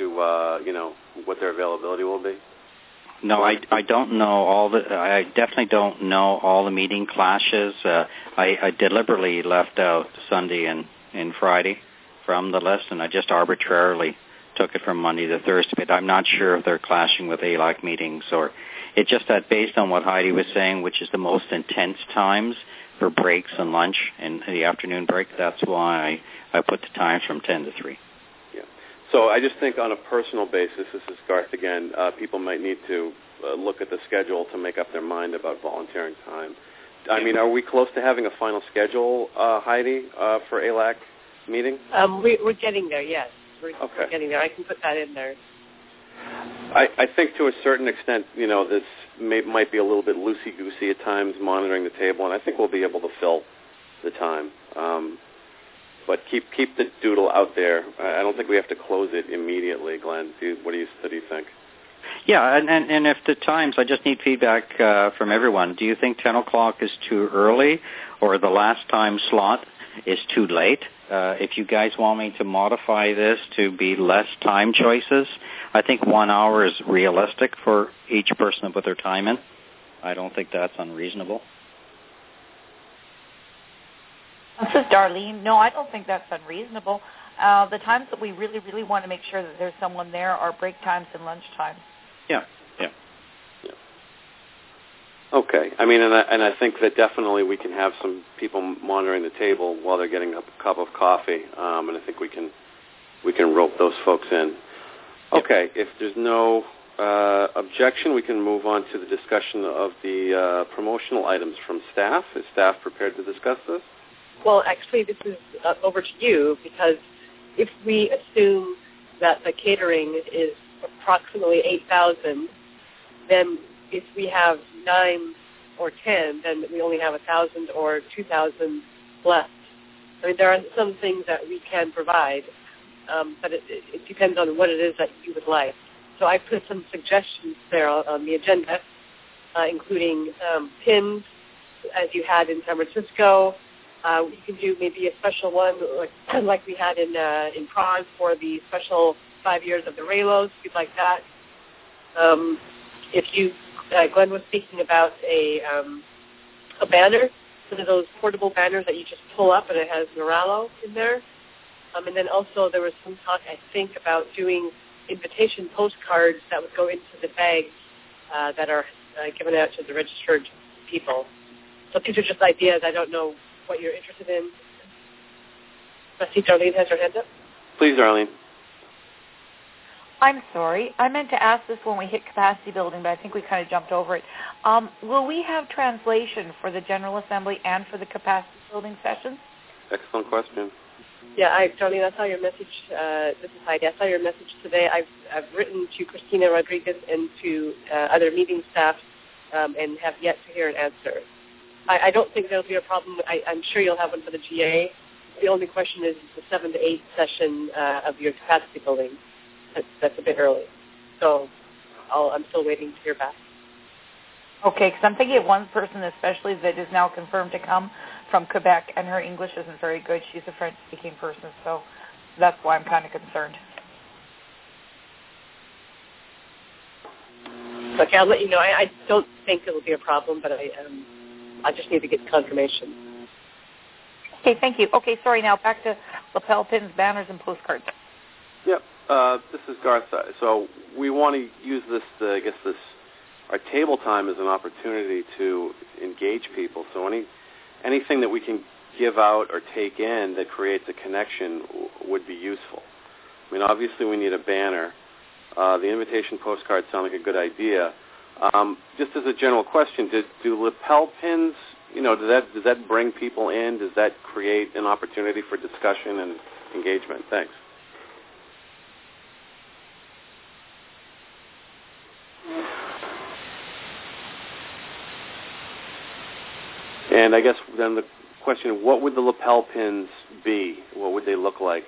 Speaker 2: what their availability will be?
Speaker 4: No, I don't know I definitely don't know all the meeting clashes. I deliberately left out Sunday and Friday from the list, and I just arbitrarily took it from Monday to Thursday. But I'm not sure if they're clashing with ALAC meetings, or it's just that based on what Heidi was saying, which is the most intense times for breaks and lunch and the afternoon break, that's why I put the times from 10 to 3.
Speaker 2: So I just think on a personal basis, this is Garth again, people might need to look at the schedule to make up their mind about volunteering time. I mean, are we close to having a final schedule, Heidi, for ALAC meeting?
Speaker 6: We're getting there, yes. We're getting there. I can put that in there.
Speaker 2: I think to a certain extent, this might be a little bit loosey-goosey at times, monitoring the table, and I think we'll be able to fill the time. But keep the doodle out there. I don't think we have to close it immediately, Glenn. What do you think?
Speaker 4: Yeah, and if the times, I just need feedback from everyone. Do you think 10 o'clock is too early, or the last time slot is too late? If you guys want me to modify this to be less time choices, I think 1 hour is realistic for each person to put their time in. I don't think that's unreasonable.
Speaker 3: This is Darlene. No, I don't think that's unreasonable. The times that we really, really want to make sure that there's someone there are break times and lunch times.
Speaker 4: Yeah.
Speaker 2: Okay. I mean, and I think that definitely we can have some people monitoring the table while they're getting a cup of coffee, and I think we can rope those folks in. Okay. If there's no objection, we can move on to the discussion of the promotional items from staff. Is staff prepared to discuss this?
Speaker 6: Well, actually, this is over to you, because if we assume that the catering is approximately 8,000, then if we have 9 or 10, then we only have 1,000 or 2,000 left. I mean, there are some things that we can provide, but it depends on what it is that you would like. So I put some suggestions there on the agenda, including pins, as you had in San Francisco, We can do maybe a special one like we had in Prague for the special 5 years of the Raylos, if you'd like that. Glenn was speaking about a banner, one of those portable banners that you just pull up and it has Naralo in there. And then also there was some talk, I think, about doing invitation postcards that would go into the bags that are given out to the registered people. So these are just ideas. I don't know what you're interested in. I see Darlene has her hand up.
Speaker 2: Please, Darlene.
Speaker 3: I'm sorry. I meant to ask this when we hit capacity building, but I think we kind of jumped over it. Will we have translation for the General Assembly and for the capacity building sessions?
Speaker 2: Excellent question.
Speaker 6: Yeah, Darlene, I saw your message. This is Heidi. I saw your message today. I've written to Christina Rodriguez and to other meeting staff and have yet to hear an answer. I don't think there'll be a problem. I'm sure you'll have one for the GA. The only question is the 7 to 8 session of your capacity building. That's a bit early. So I'm still waiting to hear back.
Speaker 3: Okay, because I'm thinking of one person especially that is now confirmed to come from Quebec, and her English isn't very good. She's a French-speaking person, so that's why I'm kind of concerned.
Speaker 6: Okay, I'll let you know. I don't think it'll be a problem, but I just need to get confirmation.
Speaker 3: Okay, thank you. Okay, sorry, now back to lapel pins, banners, and postcards.
Speaker 2: Yep. This is Garth. So we want to use this, our table time as an opportunity to engage people. So anything that we can give out or take in that creates a connection would be useful. I mean, obviously we need a banner. The invitation postcards sound like a good idea. Just as a general question, do lapel pins, does that bring people in? Does that create an opportunity for discussion and engagement? Thanks. And I guess then the question, what would the lapel pins be? What would they look like?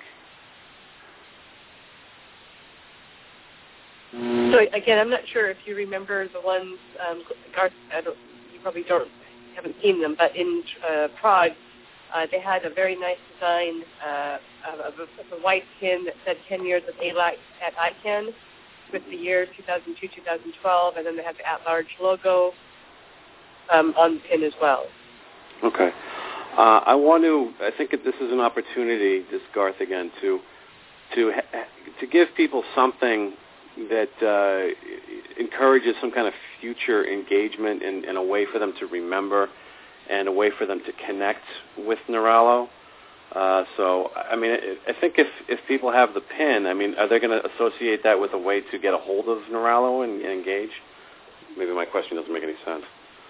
Speaker 6: So again, I'm not sure if you remember the ones, Garth, you probably haven't seen them, but in Prague, they had a very nice design of a white pin that said 10 years of ALAC at ICANN with the year 2002, 2012, and then they had the at-large logo on the pin as well.
Speaker 2: Okay. I think that this is an opportunity, this Garth again, to give people something that encourages some kind of future engagement and a way for them to remember and a way for them to connect with Naralo. I think if people have the pin, are they going to associate that with a way to get a hold of Naralo and engage? Maybe my question doesn't make any sense.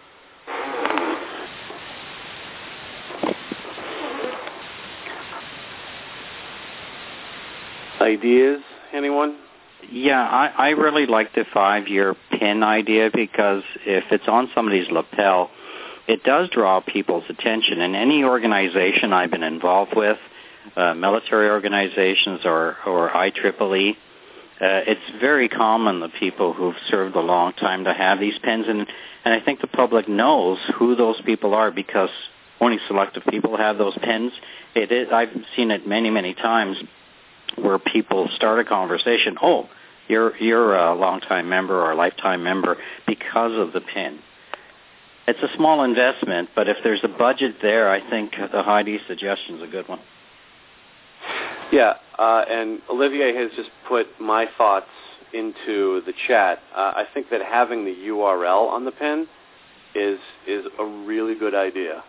Speaker 2: Ideas? Anyone?
Speaker 4: Yeah, I really like the 5-year pin idea because if it's on somebody's lapel, it does draw people's attention. And any organization I've been involved with, military organizations or IEEE, it's very common, the people who've served a long time, to have these pins. And I think the public knows who those people are because only selective people have those pins. I've seen it many, many times where people start a conversation, you're a long-time member or a lifetime member because of the pin. It's a small investment, but if there's a budget there, I think the Heidi suggestion is a good one.
Speaker 2: Yeah, and Olivier has just put my thoughts into the chat. I think that having the URL on the pin is a really good idea.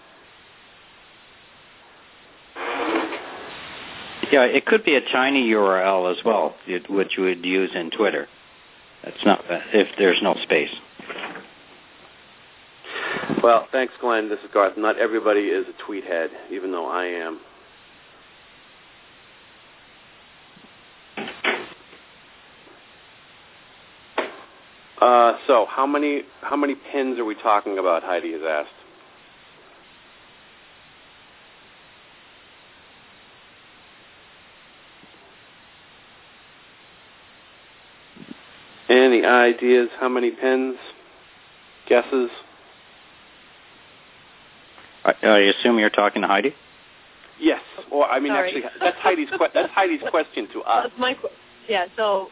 Speaker 4: Yeah, it could be a tiny URL as well, which you would use in Twitter. That's not if there's no space.
Speaker 2: Well, thanks, Glenn. This is Garth. Not everybody is a tweet head, even though I am. So, how many pins are we talking about? Heidi has asked. Any ideas? How many pins? Guesses?
Speaker 4: I assume you're talking to Heidi?
Speaker 2: Yes. Or I mean,
Speaker 6: Sorry.
Speaker 2: actually, that's Heidi's question to us.
Speaker 6: That's my so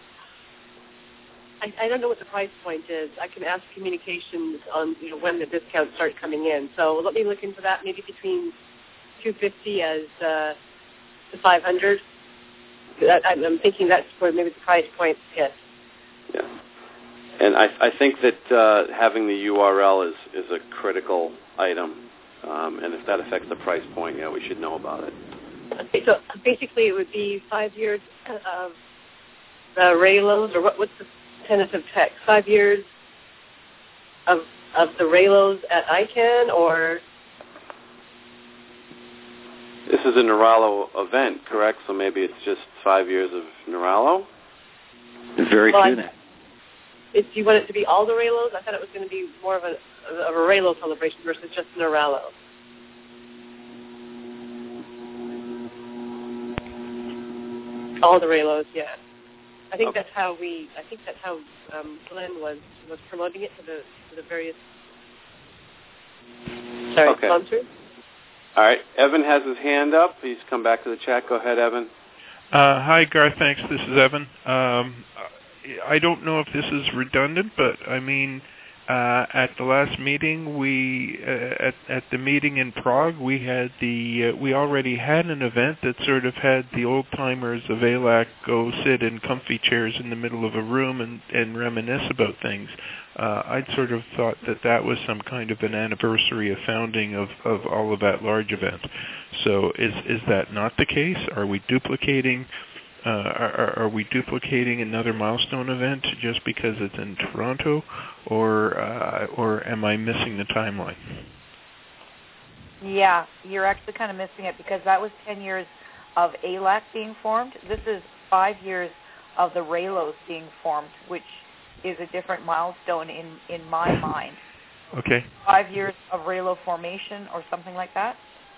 Speaker 6: I don't know what the price point is. I can ask communications on when the discounts start coming in. So let me look into that. Maybe between $250 as to $500. I'm thinking that's where maybe the price point hits.
Speaker 2: Yeah. And I think that having the URL is a critical item. And if that affects the price point, we should know about it.
Speaker 6: Okay, so basically it would be 5 years of the Raylos, or what's the tentative text? 5 years of the Raylos at ICANN, or?
Speaker 2: This is a Neuralo event, correct? So maybe it's just 5 years of Neuralo?
Speaker 4: Very true.
Speaker 6: Do you want it to be all the Raylos? I thought it was going to be more of a Raylo celebration versus just Neuralo. All the Raylos, yeah. I think that's how Glenn was promoting it to the various sponsors.
Speaker 2: All right. Evan has his hand up. He's come back to the chat. Go ahead, Evan.
Speaker 5: Hi, Garth. Thanks. This is Evan. I don't know if this is redundant, but I mean, at the last meeting, at the meeting in Prague, we already had an event that sort of had the old timers of ALAC go sit in comfy chairs in the middle of a room and reminisce about things. I'd sort of thought that was some kind of an anniversary of founding of all of that large event. So is that not the case? Are we duplicating? Are we duplicating another milestone event just because it's in Toronto, or am I missing the timeline?
Speaker 3: Yeah, you're actually kind of missing it because that was 10 years of ALAC being formed. This is 5 years of the Raylos being formed, which is a different milestone in my mind.
Speaker 5: Okay.
Speaker 3: 5 years of Raylo formation or something like that.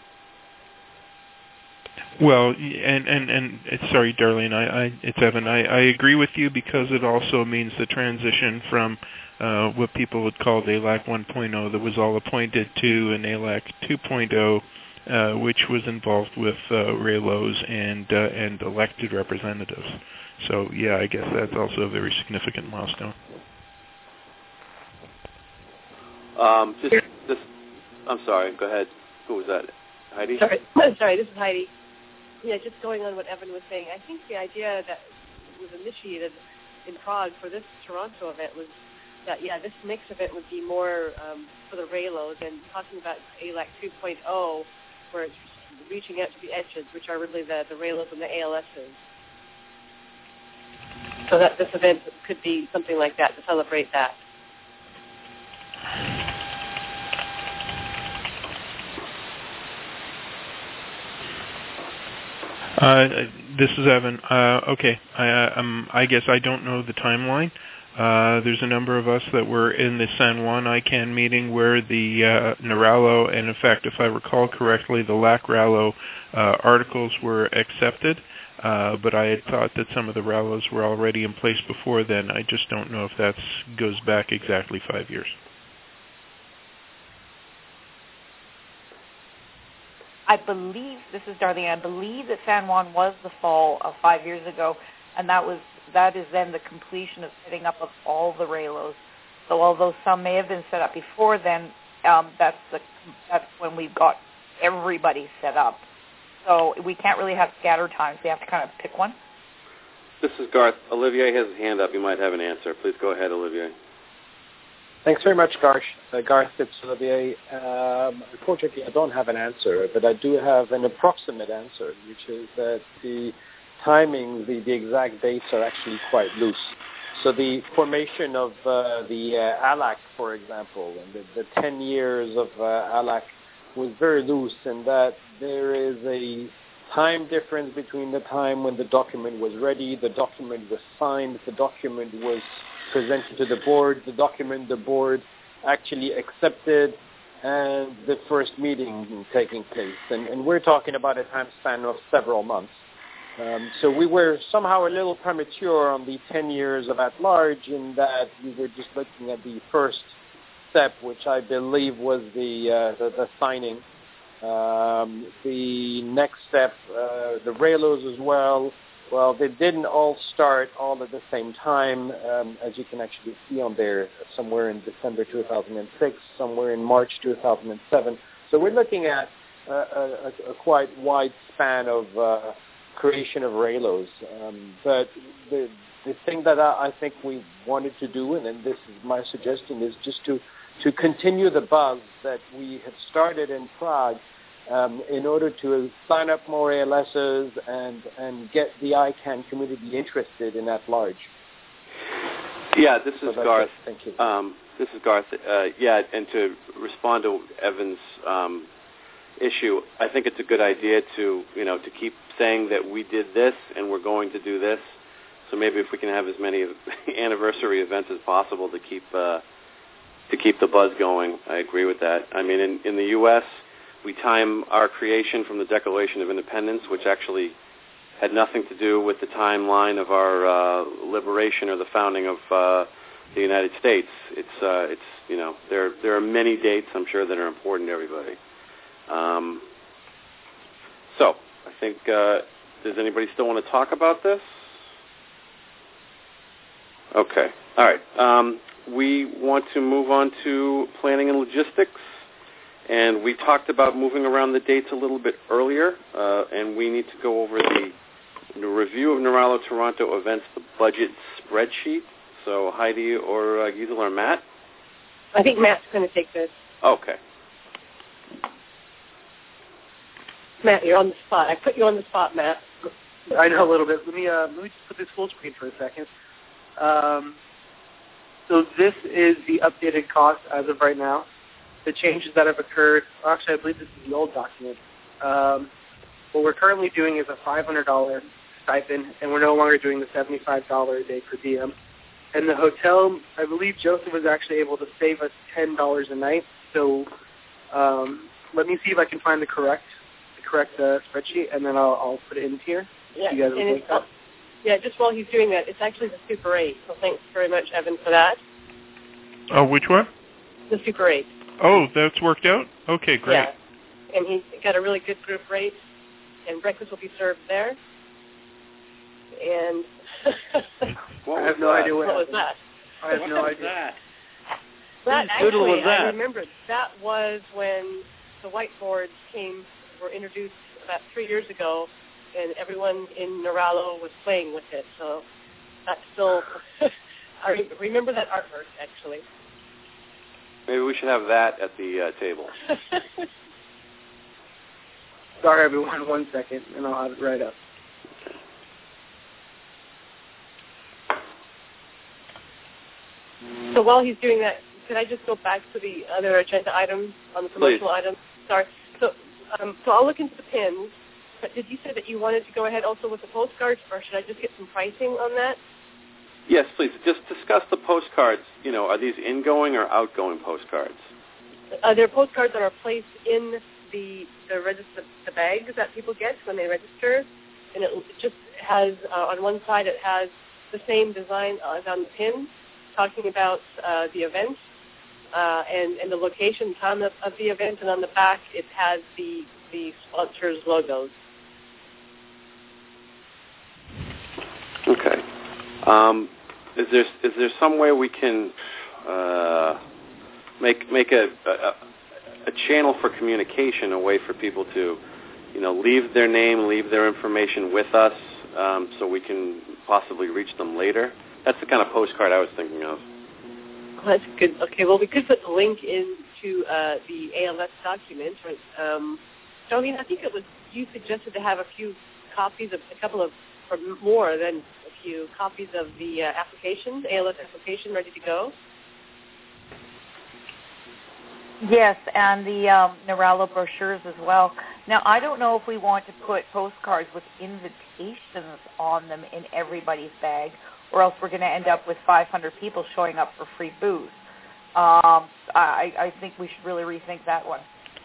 Speaker 5: Well, and sorry, Darlene, it's Evan. I agree with you because it also means the transition from what people would call the ALAC 1.0 that was all appointed to an ALAC 2.0, which was involved with Raylos and elected representatives. So, yeah, I guess that's also a very significant milestone.
Speaker 2: I'm sorry. Go ahead. Who was that? Heidi?
Speaker 6: Sorry, this is Heidi. Yeah, just going on what Evan was saying, I think the idea that was initiated in Prague for this Toronto event was that, this mix event would be more for the Raylos and talking about ALAC 2.0, where it's reaching out to the edges, which are really the Raylos and the ALSs. So that this event could be something like that to celebrate that.
Speaker 5: This is Evan. Okay. I guess I don't know the timeline. There's a number of us that were in the San Juan ICANN meeting where the Neuralo, and in fact, if I recall correctly, the LAC Rallo articles were accepted, but I had thought that some of the Rallos were already in place before then. I just don't know if that goes back exactly 5 years.
Speaker 3: I believe, this is Darlene, I believe that San Juan was the fall of 5 years ago, and that is then the completion of setting up of all the Raylos. So although some may have been set up before then, that's when we've got everybody set up. So we can't really have scatter times. We have to kind of pick one.
Speaker 2: This is Garth. Olivier has his hand up. You might have an answer. Please go ahead, Olivier.
Speaker 9: Thanks very much, Garth. It's Olivier. Unfortunately, I don't have an answer, but I do have an approximate answer, which is that the timing, the exact dates are actually quite loose. So the formation of the ALAC, for example, and the 10 years of ALAC was very loose in that there is a time difference between the time when the document was ready, the document was signed, the document was presented to the board, the board actually accepted, and the first meeting taking place. And we're talking about a time span of several months. So we were somehow a little premature on the 10 years of at large in that we were just looking at the first step, which I believe was the signing. The next step, the Ralos as well. Well, they didn't all start all at the same time, as you can actually see on there, somewhere in December 2006, somewhere in March 2007. So we're looking at a quite wide span of creation of Ralos. But the thing that I think we wanted to do, and this is my suggestion, is just to continue the buzz that we have started in Prague, in order to sign up more ALSs and get the ICANN community interested in at large.
Speaker 2: Yeah, this is Garth.
Speaker 9: Thank you.
Speaker 2: This is Garth. Yeah, and to respond to Evan's issue, I think it's a good idea to keep saying that we did this and we're going to do this. So maybe if we can have as many anniversary events as possible to keep the buzz going, I agree with that. I mean, in the U.S., we time our creation from the Declaration of Independence, which actually had nothing to do with the timeline of our liberation or the founding of the United States. It's there are many dates, I'm sure, that are important to everybody. So I think, does anybody still want to talk about this? Okay. All right. We want to move on to planning and logistics. And we talked about moving around the dates a little bit earlier, and we need to go over the review of Neuralo Toronto events, the budget spreadsheet. So Heidi or Gisela or Matt?
Speaker 6: I think Matt's going to take this.
Speaker 2: Okay.
Speaker 6: Matt, you're on the spot. I put you on the spot, Matt.
Speaker 10: I know a little bit. Let me just put this full screen for a second. So this is the updated cost as of right now. The changes that have occurred, actually I believe this is the old document. What we're currently doing is a $500 stipend, and we're no longer doing the $75 a day per diem. And the hotel, I believe Joseph was actually able to save us $10 a night. So let me see if I can find the correct spreadsheet, and then I'll put it in here.
Speaker 6: Yeah,
Speaker 10: you guys
Speaker 6: just while he's doing that, it's actually the Super 8. So thanks very much, Evan, for that.
Speaker 5: Oh, which one?
Speaker 6: The Super 8.
Speaker 5: Oh, that's worked out? Okay, great.
Speaker 6: Yeah, and he's got a really good group rate, and breakfast will be served there. And
Speaker 10: I have no idea
Speaker 6: what was that.
Speaker 10: I have no idea.
Speaker 6: That actually, I remember that was when the whiteboards were introduced about 3 years ago, and everyone in Neuralo was playing with it. So that's still, I remember that artwork actually.
Speaker 2: Maybe we should have that at the table.
Speaker 10: Sorry, everyone. 1 second, and I'll have it right up.
Speaker 6: So while he's doing that, could I just go back to the other agenda items on the promotional items? Sorry. So I'll look into the pins. But did you say that you wanted to go ahead also with the postcards, or should I just get some pricing on that?
Speaker 2: Yes, please. Just discuss the postcards. Are these ingoing or outgoing postcards?
Speaker 6: They're postcards that are placed in the bags that people get when they register, and it just has on one side it has the same design as on the pin, talking about the event and the location, time of the event, and on the back it has the sponsors' logos.
Speaker 2: Okay. Is there some way we can make a channel for communication, a way for people to, leave their name, leave their information with us, so we can possibly reach them later? That's the kind of postcard I was thinking of.
Speaker 6: Well, that's good. Okay, well, we could put the link into the ALS document. Right? Darlene, I think it was you suggested to have a couple of, or more than a few copies of the application, the ALS application, ready to go.
Speaker 3: Yes, and the Neuralo brochures as well. Now, I don't know if we want to put postcards with invitations on them in everybody's bag, or else we're going to end up with 500 people showing up for free booze. I think we should really rethink that one.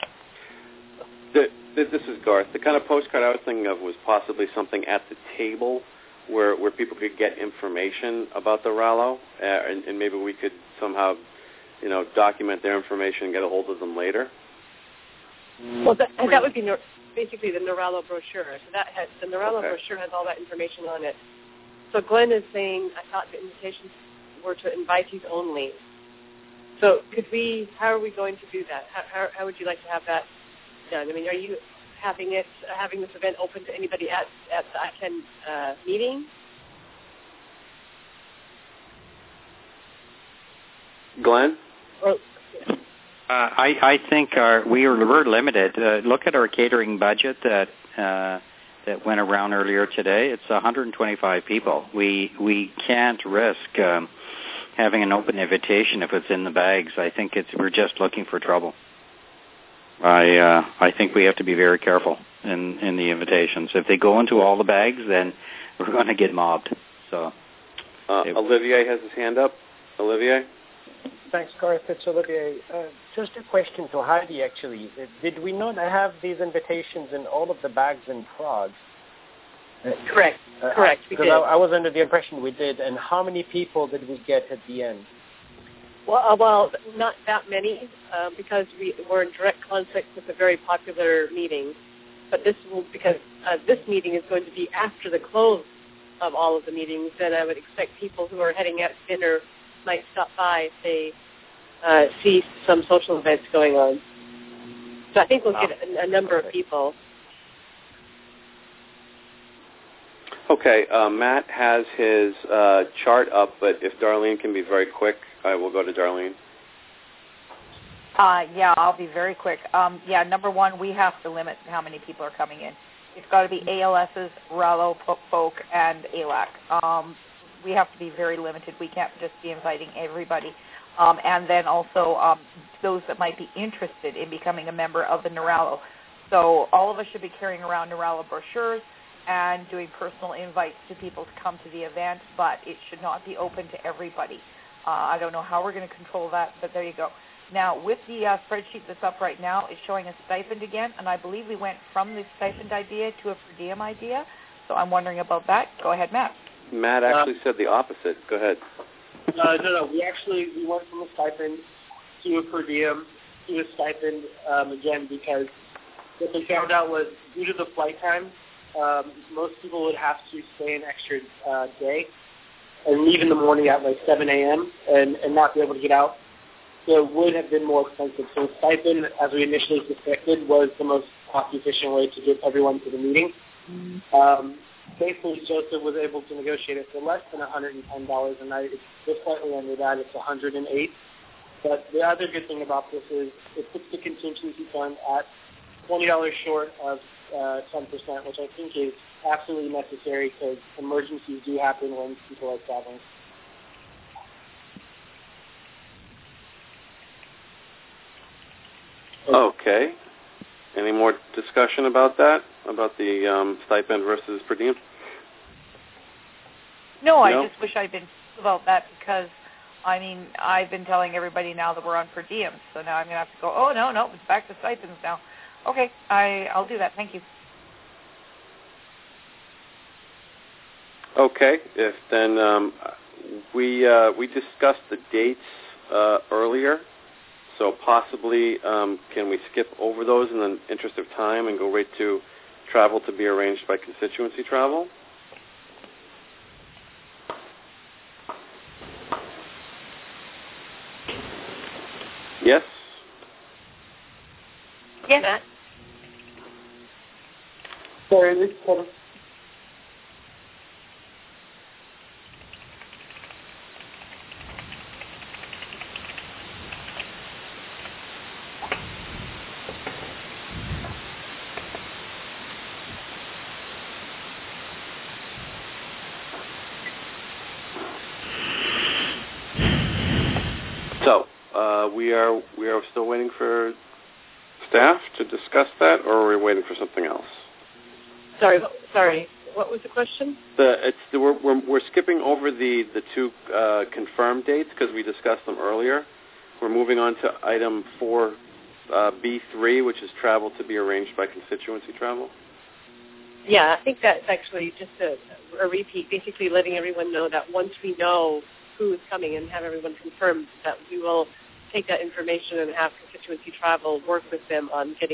Speaker 2: This is Garth. The kind of postcard I was thinking of was possibly something at the table where people could get information about the Rallo, and maybe we could somehow, document their information and get a hold of them later.
Speaker 6: Well, that would be basically the Naralo brochure. So the Naralo brochure has all that information on it. So Glenn is saying, I thought the invitations were to invitees only. So how are we going to do that? How would you like to have that done? I mean, are you having this event open to anybody at the ICANN meeting?
Speaker 2: Glenn?
Speaker 4: I think we're limited. Look at our catering budget that went around earlier today. It's 125 people. We can't risk having an open invitation if it's in the bags. I think we're just looking for trouble. I think we have to be very careful in the invitations. If they go into all the bags, then we're going to get mobbed. So,
Speaker 2: Olivier has his hand up. Olivier?
Speaker 9: Thanks, Garth. It's Olivier. Just a question to Heidi, actually. Did we not have these invitations in all of the bags in Prague?
Speaker 6: Correct. We did.
Speaker 9: I was under the impression we did. And how many people did we get at the end?
Speaker 6: Well, not that many, because we're in direct conflict with a very popular meeting. But this meeting is going to be after the close of all of the meetings, then I would expect people who are heading out to dinner might stop by if they see some social events going on. So I think we'll get a number of people.
Speaker 2: Okay, Matt has his chart up, but if Darlene can be very quick, I will go to Darlene.
Speaker 3: Yeah, I'll be very quick. Number one, we have to limit how many people are coming in. It's got to be ALSs, Rallo, folk, and ALAC. We have to be very limited. We can't just be inviting everybody. And then also those that might be interested in becoming a member of the Naralo. So all of us should be carrying around Naralo brochures and doing personal invites to people to come to the event, but it should not be open to everybody. I don't know how we're going to control that, but there you go. Now, with the spreadsheet that's up right now, it's showing a stipend again, and I believe we went from the stipend idea to a per diem idea, so I'm wondering about that. Go ahead, Matt.
Speaker 2: Matt actually said the opposite. Go ahead.
Speaker 10: No. We went from a stipend to a per diem to a stipend again, because what they found out was due to the flight time, most people would have to stay an extra day and leave in the morning at like 7 a.m. and not be able to get out. So it would have been more expensive. So stipend, as we initially suspected, was the most cost-efficient way to get everyone to the meeting. Thankfully, Joseph was able to negotiate it for less than $110 a night. It's just slightly under that. It's $108. But the other good thing about this is it puts the contingency fund at $20 short of 10%, which I think is absolutely necessary because emergencies do happen when people are traveling.
Speaker 2: Okay. Any more discussion about that? About the stipend versus per diem?
Speaker 3: No, I just wish I'd been about that because, I mean, I've been telling everybody now that we're on per diem, so now I'm going to have to go, oh, no, it's back to stipends now. Okay, I'll do that. Thank you.
Speaker 2: Okay. If then we discussed the dates earlier. So possibly, can we skip over those in the interest of time and go right to travel to be arranged by constituency travel? Yes?
Speaker 6: Yes.
Speaker 10: Sorry, this is
Speaker 2: we are still waiting for staff to discuss that, or are we waiting for something else?
Speaker 6: Sorry. What was the question?
Speaker 2: We're skipping over the two confirmed dates because we discussed them earlier. We're moving on to item 4B3, which is travel to be arranged by constituency travel.
Speaker 6: Yeah, I think that's actually just a repeat, basically letting everyone know that once we know who is coming and have everyone confirmed, that we will take that information and have constituency travel work with them on getting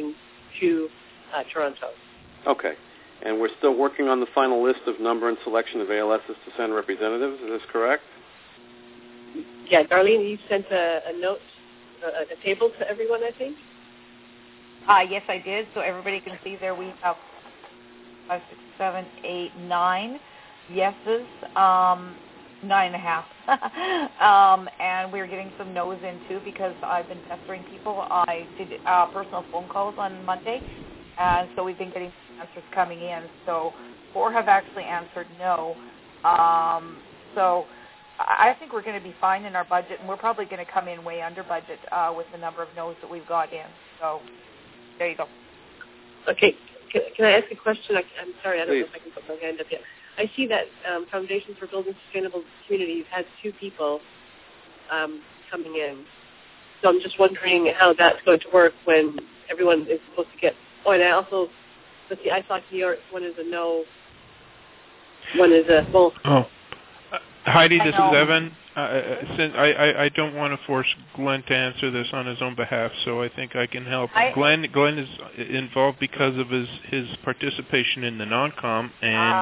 Speaker 6: to Toronto.
Speaker 2: Okay. And we're still working on the final list of number and selection of ALSs to send representatives. Is this correct?
Speaker 6: Yeah, Darlene, you sent a note, a table to everyone, I think?
Speaker 3: Yes, I did. So everybody can see there we have 5, 6, 7, 8, 9 yeses, 9.5. And we're getting some no's in too because I've been pestering people. I did personal phone calls on Monday, and so we've been getting answers coming in. So 4 have actually answered no. So I think we're going to be fine in our budget, and we're probably going to come in way under budget with the number of no's that we've got in. So there you go.
Speaker 6: Okay. Can I ask a question? I'm sorry, I don't
Speaker 2: Please.
Speaker 6: know if I can put my hand up yet. I see that Foundation for Building Sustainable Communities has 2 people coming in. So I'm just wondering how that's going to work when everyone is supposed to get... Oh, and I also... Let's see, I thought one is a no, one is a both.
Speaker 5: Oh. Heidi, this is Evan. Since I don't want to force Glenn to answer this on his own behalf, so I think I can help. Glenn is involved because of his participation in the non-com,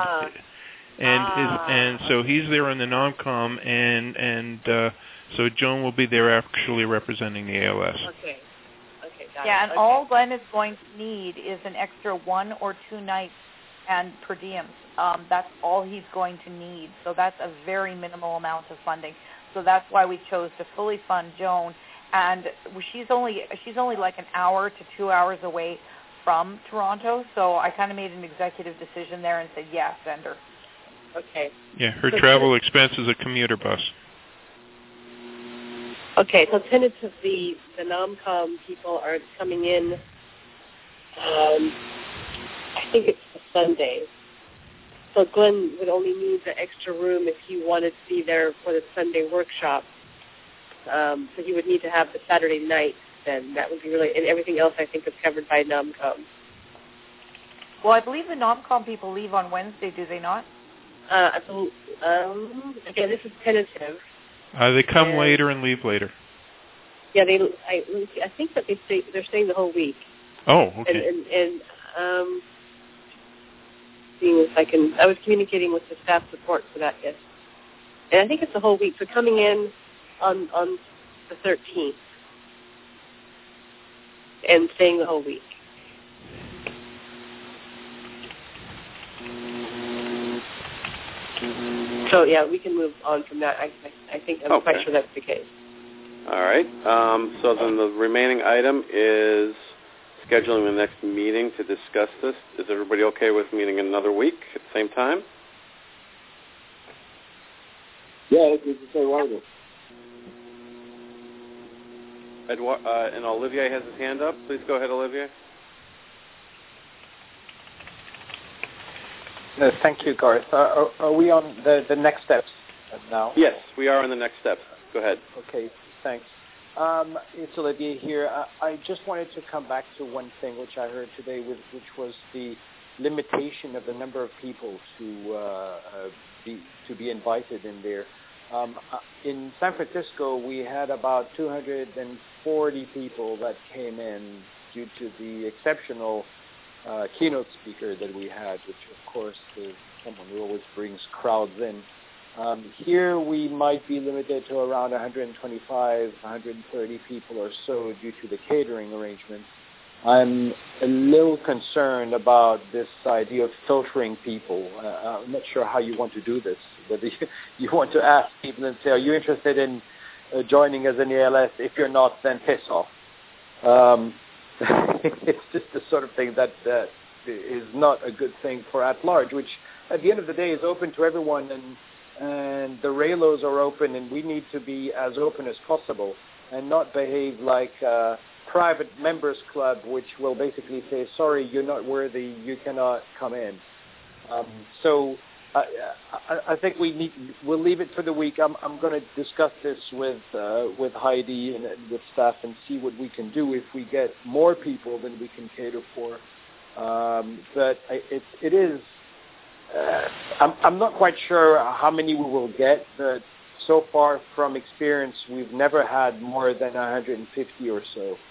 Speaker 5: and so he's there in the non-com, and so Joan will be there actually representing the ALS.
Speaker 6: Okay.
Speaker 3: Yeah, and all Glenn is going to need is an extra 1 or 2 nights and per diems. That's all he's going to need. So that's a very minimal amount of funding. So that's why we chose to fully fund Joan. And she's only like an hour to 2 hours away from Toronto. So I kind of made an executive decision there and said, yes, send her.
Speaker 6: Okay.
Speaker 5: Yeah, her travel expense is a commuter bus.
Speaker 6: Okay, so tentatively, the NOMCOM people are coming in, I think it's a Sunday. So Glenn would only need the extra room if he wanted to be there for the Sunday workshop. So he would need to have the Saturday night then. That would be really, and everything else I think is covered by NOMCOM.
Speaker 3: Well, I believe the NOMCOM people leave on Wednesday, do they not?
Speaker 6: Again, this is tentative.
Speaker 5: They come later and leave later.
Speaker 6: Yeah, I think that they're staying the whole week.
Speaker 5: Oh, okay.
Speaker 6: And seeing if I was communicating with the staff support for that, yes. And I think it's the whole week. So coming in on the 13th and staying the whole week. So, yeah, we can move on from that. I think I'm quite sure that's the case.
Speaker 2: All right. So then the remaining item is scheduling the next meeting to discuss this. Is everybody okay with meeting another week at the same time?
Speaker 8: Yeah, it's very wonderful.
Speaker 2: And Olivier has his hand up. Please go ahead, Olivier.
Speaker 9: Thank you, Garth. Are we on the next steps now?
Speaker 2: Yes, we are on the next steps. Go ahead.
Speaker 9: Okay, thanks. It's Olivier here. I just wanted to come back to one thing which I heard today, which was the limitation of the number of people to be invited in there. In San Francisco, we had about 240 people that came in due to the exceptional keynote speaker that we had, which of course is someone who always brings crowds in. Here we might be limited to around 125, 130 people or so due to the catering arrangements. I'm a little concerned about this idea of filtering people. I'm not sure how you want to do this, whether you want to ask people and say, are you interested in joining us in the ALS? If you're not, then piss off. It's just the sort of thing that is not a good thing for at large, which at the end of the day is open to everyone, and the RALOs are open, and we need to be as open as possible and not behave like a private members club, which will basically say, sorry, you're not worthy, you cannot come in. So I think we'll leave it for the week. I'm going to discuss this with Heidi and with staff and see what we can do if we get more people than we can cater for. But it is. I'm not quite sure how many we will get, but so far from experience, we've never had more than 150 or so.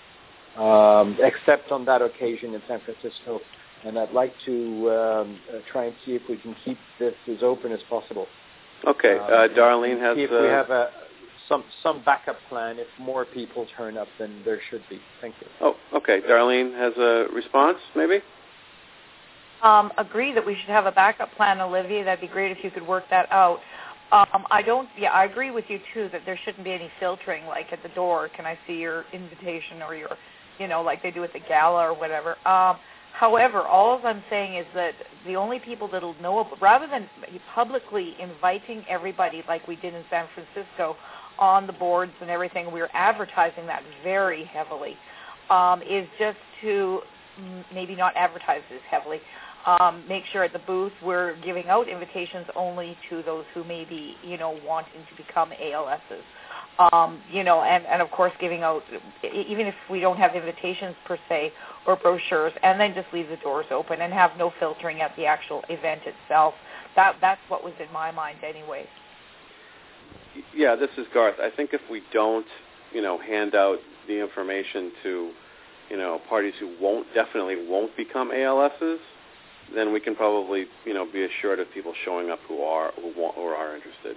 Speaker 9: except on that occasion in San Francisco. And I'd like to try and see if we can keep this as open as possible.
Speaker 2: Okay. Darlene has...
Speaker 9: See if we have some backup plan if more people turn up than there should be. Thank you.
Speaker 2: Oh, okay. Darlene has a response, maybe?
Speaker 3: Agree that we should have a backup plan, Olivia. That'd be great if you could work that out. I agree with you, too, that there shouldn't be any filtering, like at the door, can I see your invitation or your, like they do at the gala or whatever. However, all I'm saying is that the only people that will know, rather than publicly inviting everybody like we did in San Francisco on the boards and everything, we were advertising that very heavily, is just to maybe not advertise as heavily. Make sure at the booth we're giving out invitations only to those who may be, wanting to become ALSs. And of course giving out, even if we don't have invitations per se or brochures, and then just leave the doors open and have no filtering at the actual event itself. That's what was in my mind anyway.
Speaker 2: Yeah, this is Garth. I think if we don't, hand out the information to, parties who definitely won't become ALSs, then we can probably, be assured of people showing up who are interested,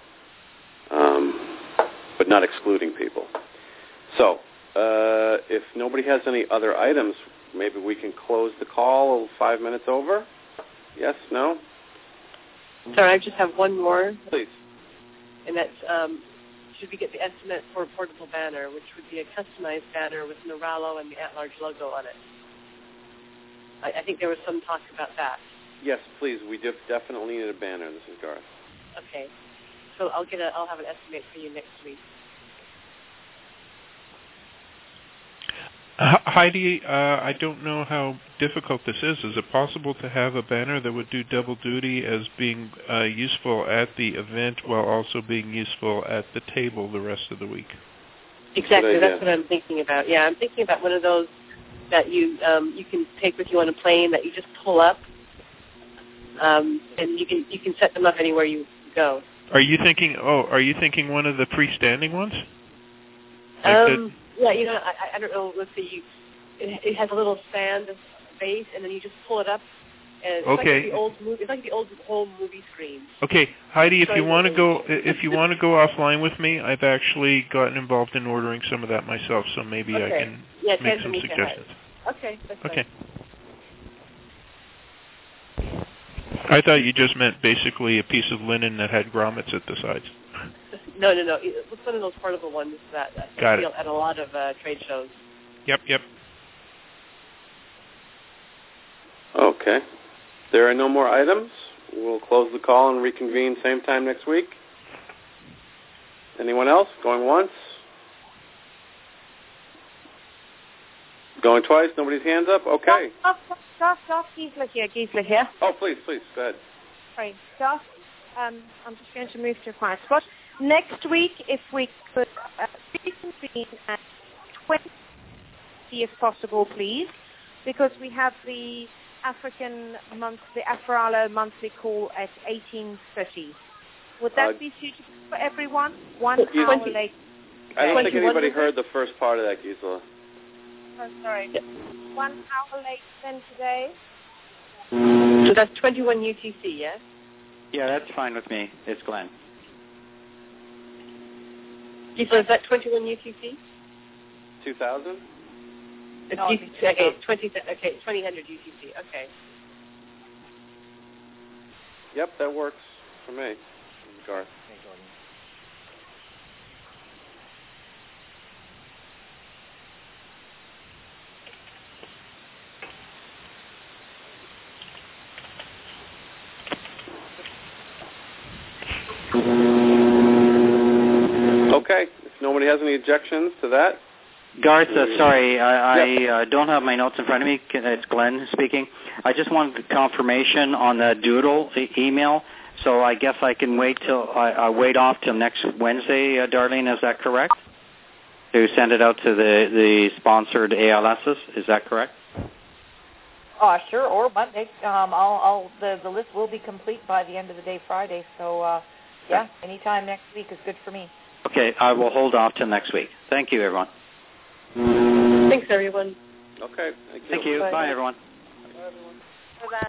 Speaker 2: but not excluding people. So, if nobody has any other items, maybe we can close the call 5 minutes over. Yes, no?
Speaker 6: Sorry, I just have one more.
Speaker 2: Please.
Speaker 6: And that's, should we get the estimate for a portable banner, which would be a customized banner with Naralo and the at-large logo on it? I think there was some talk about that.
Speaker 2: Yes, please. We definitely need a banner. This is Garth.
Speaker 6: Okay. So I'll have an estimate for you next week.
Speaker 5: Heidi, I don't know how difficult this is. Is it possible to have a banner that would do double duty as being useful at the event while also being useful at the table the rest of the week?
Speaker 6: Exactly. That's what I'm thinking about. Yeah, I'm thinking about one of those that you can take with you on a plane that you just pull up, and you can set them up anywhere you go.
Speaker 5: Are you thinking one of the freestanding ones?
Speaker 6: Yeah, I don't know. Let's see. It has a little stand base, and then you just pull it up. And it's like the old home movie screen.
Speaker 5: Okay, Heidi, if you want to go offline with me, I've actually gotten involved in ordering some of that myself, so maybe I can make some suggestions.
Speaker 6: Okay, that's fine.
Speaker 5: I thought you just meant basically a piece of linen that had grommets at the sides.
Speaker 6: No. It's one of those portable ones that I see at a lot of trade shows.
Speaker 5: Yep.
Speaker 2: Okay. There are no more items. We'll close the call and reconvene same time next week. Anyone else? Going once? Going twice? Nobody's hands up? Okay.
Speaker 1: Garth, Gisela here.
Speaker 2: Oh, please, go ahead.
Speaker 1: Sorry, Garth, I'm just going to move to a quiet spot. Next week, if we could reconvene at 20, if possible, please, because we have the Afro-Alo monthly call at 18:30. Would that be suitable for everyone? 1 hour late.
Speaker 2: I don't think anybody heard the first part of that, Gisela.
Speaker 1: Oh, sorry. 1 hour late than today?
Speaker 6: So that's 21 UTC, yes?
Speaker 4: Yeah, that's fine with me. It's Glenn.
Speaker 6: Gisela, is that 21 UTC?
Speaker 2: 2000?
Speaker 6: Okay, 2000 UTC, okay.
Speaker 2: Yep, that works for me. Garth. Okay, if nobody has any objections to that.
Speaker 4: Garth, sorry, I don't have my notes in front of me. It's Glenn speaking. I just wanted confirmation on the doodle email, so I guess I can wait off till next Wednesday, Darlene, is that correct? To send it out to the sponsored ALSs, is that correct?
Speaker 3: Sure, or Monday. The list will be complete by the end of the day Friday, so anytime next week is good for me.
Speaker 4: Okay, I will hold off till next week. Thank you, everyone.
Speaker 6: Thanks, everyone.
Speaker 2: Okay. Thank you.
Speaker 4: Thank you. Bye everyone.
Speaker 6: Bye, everyone. Bye-bye.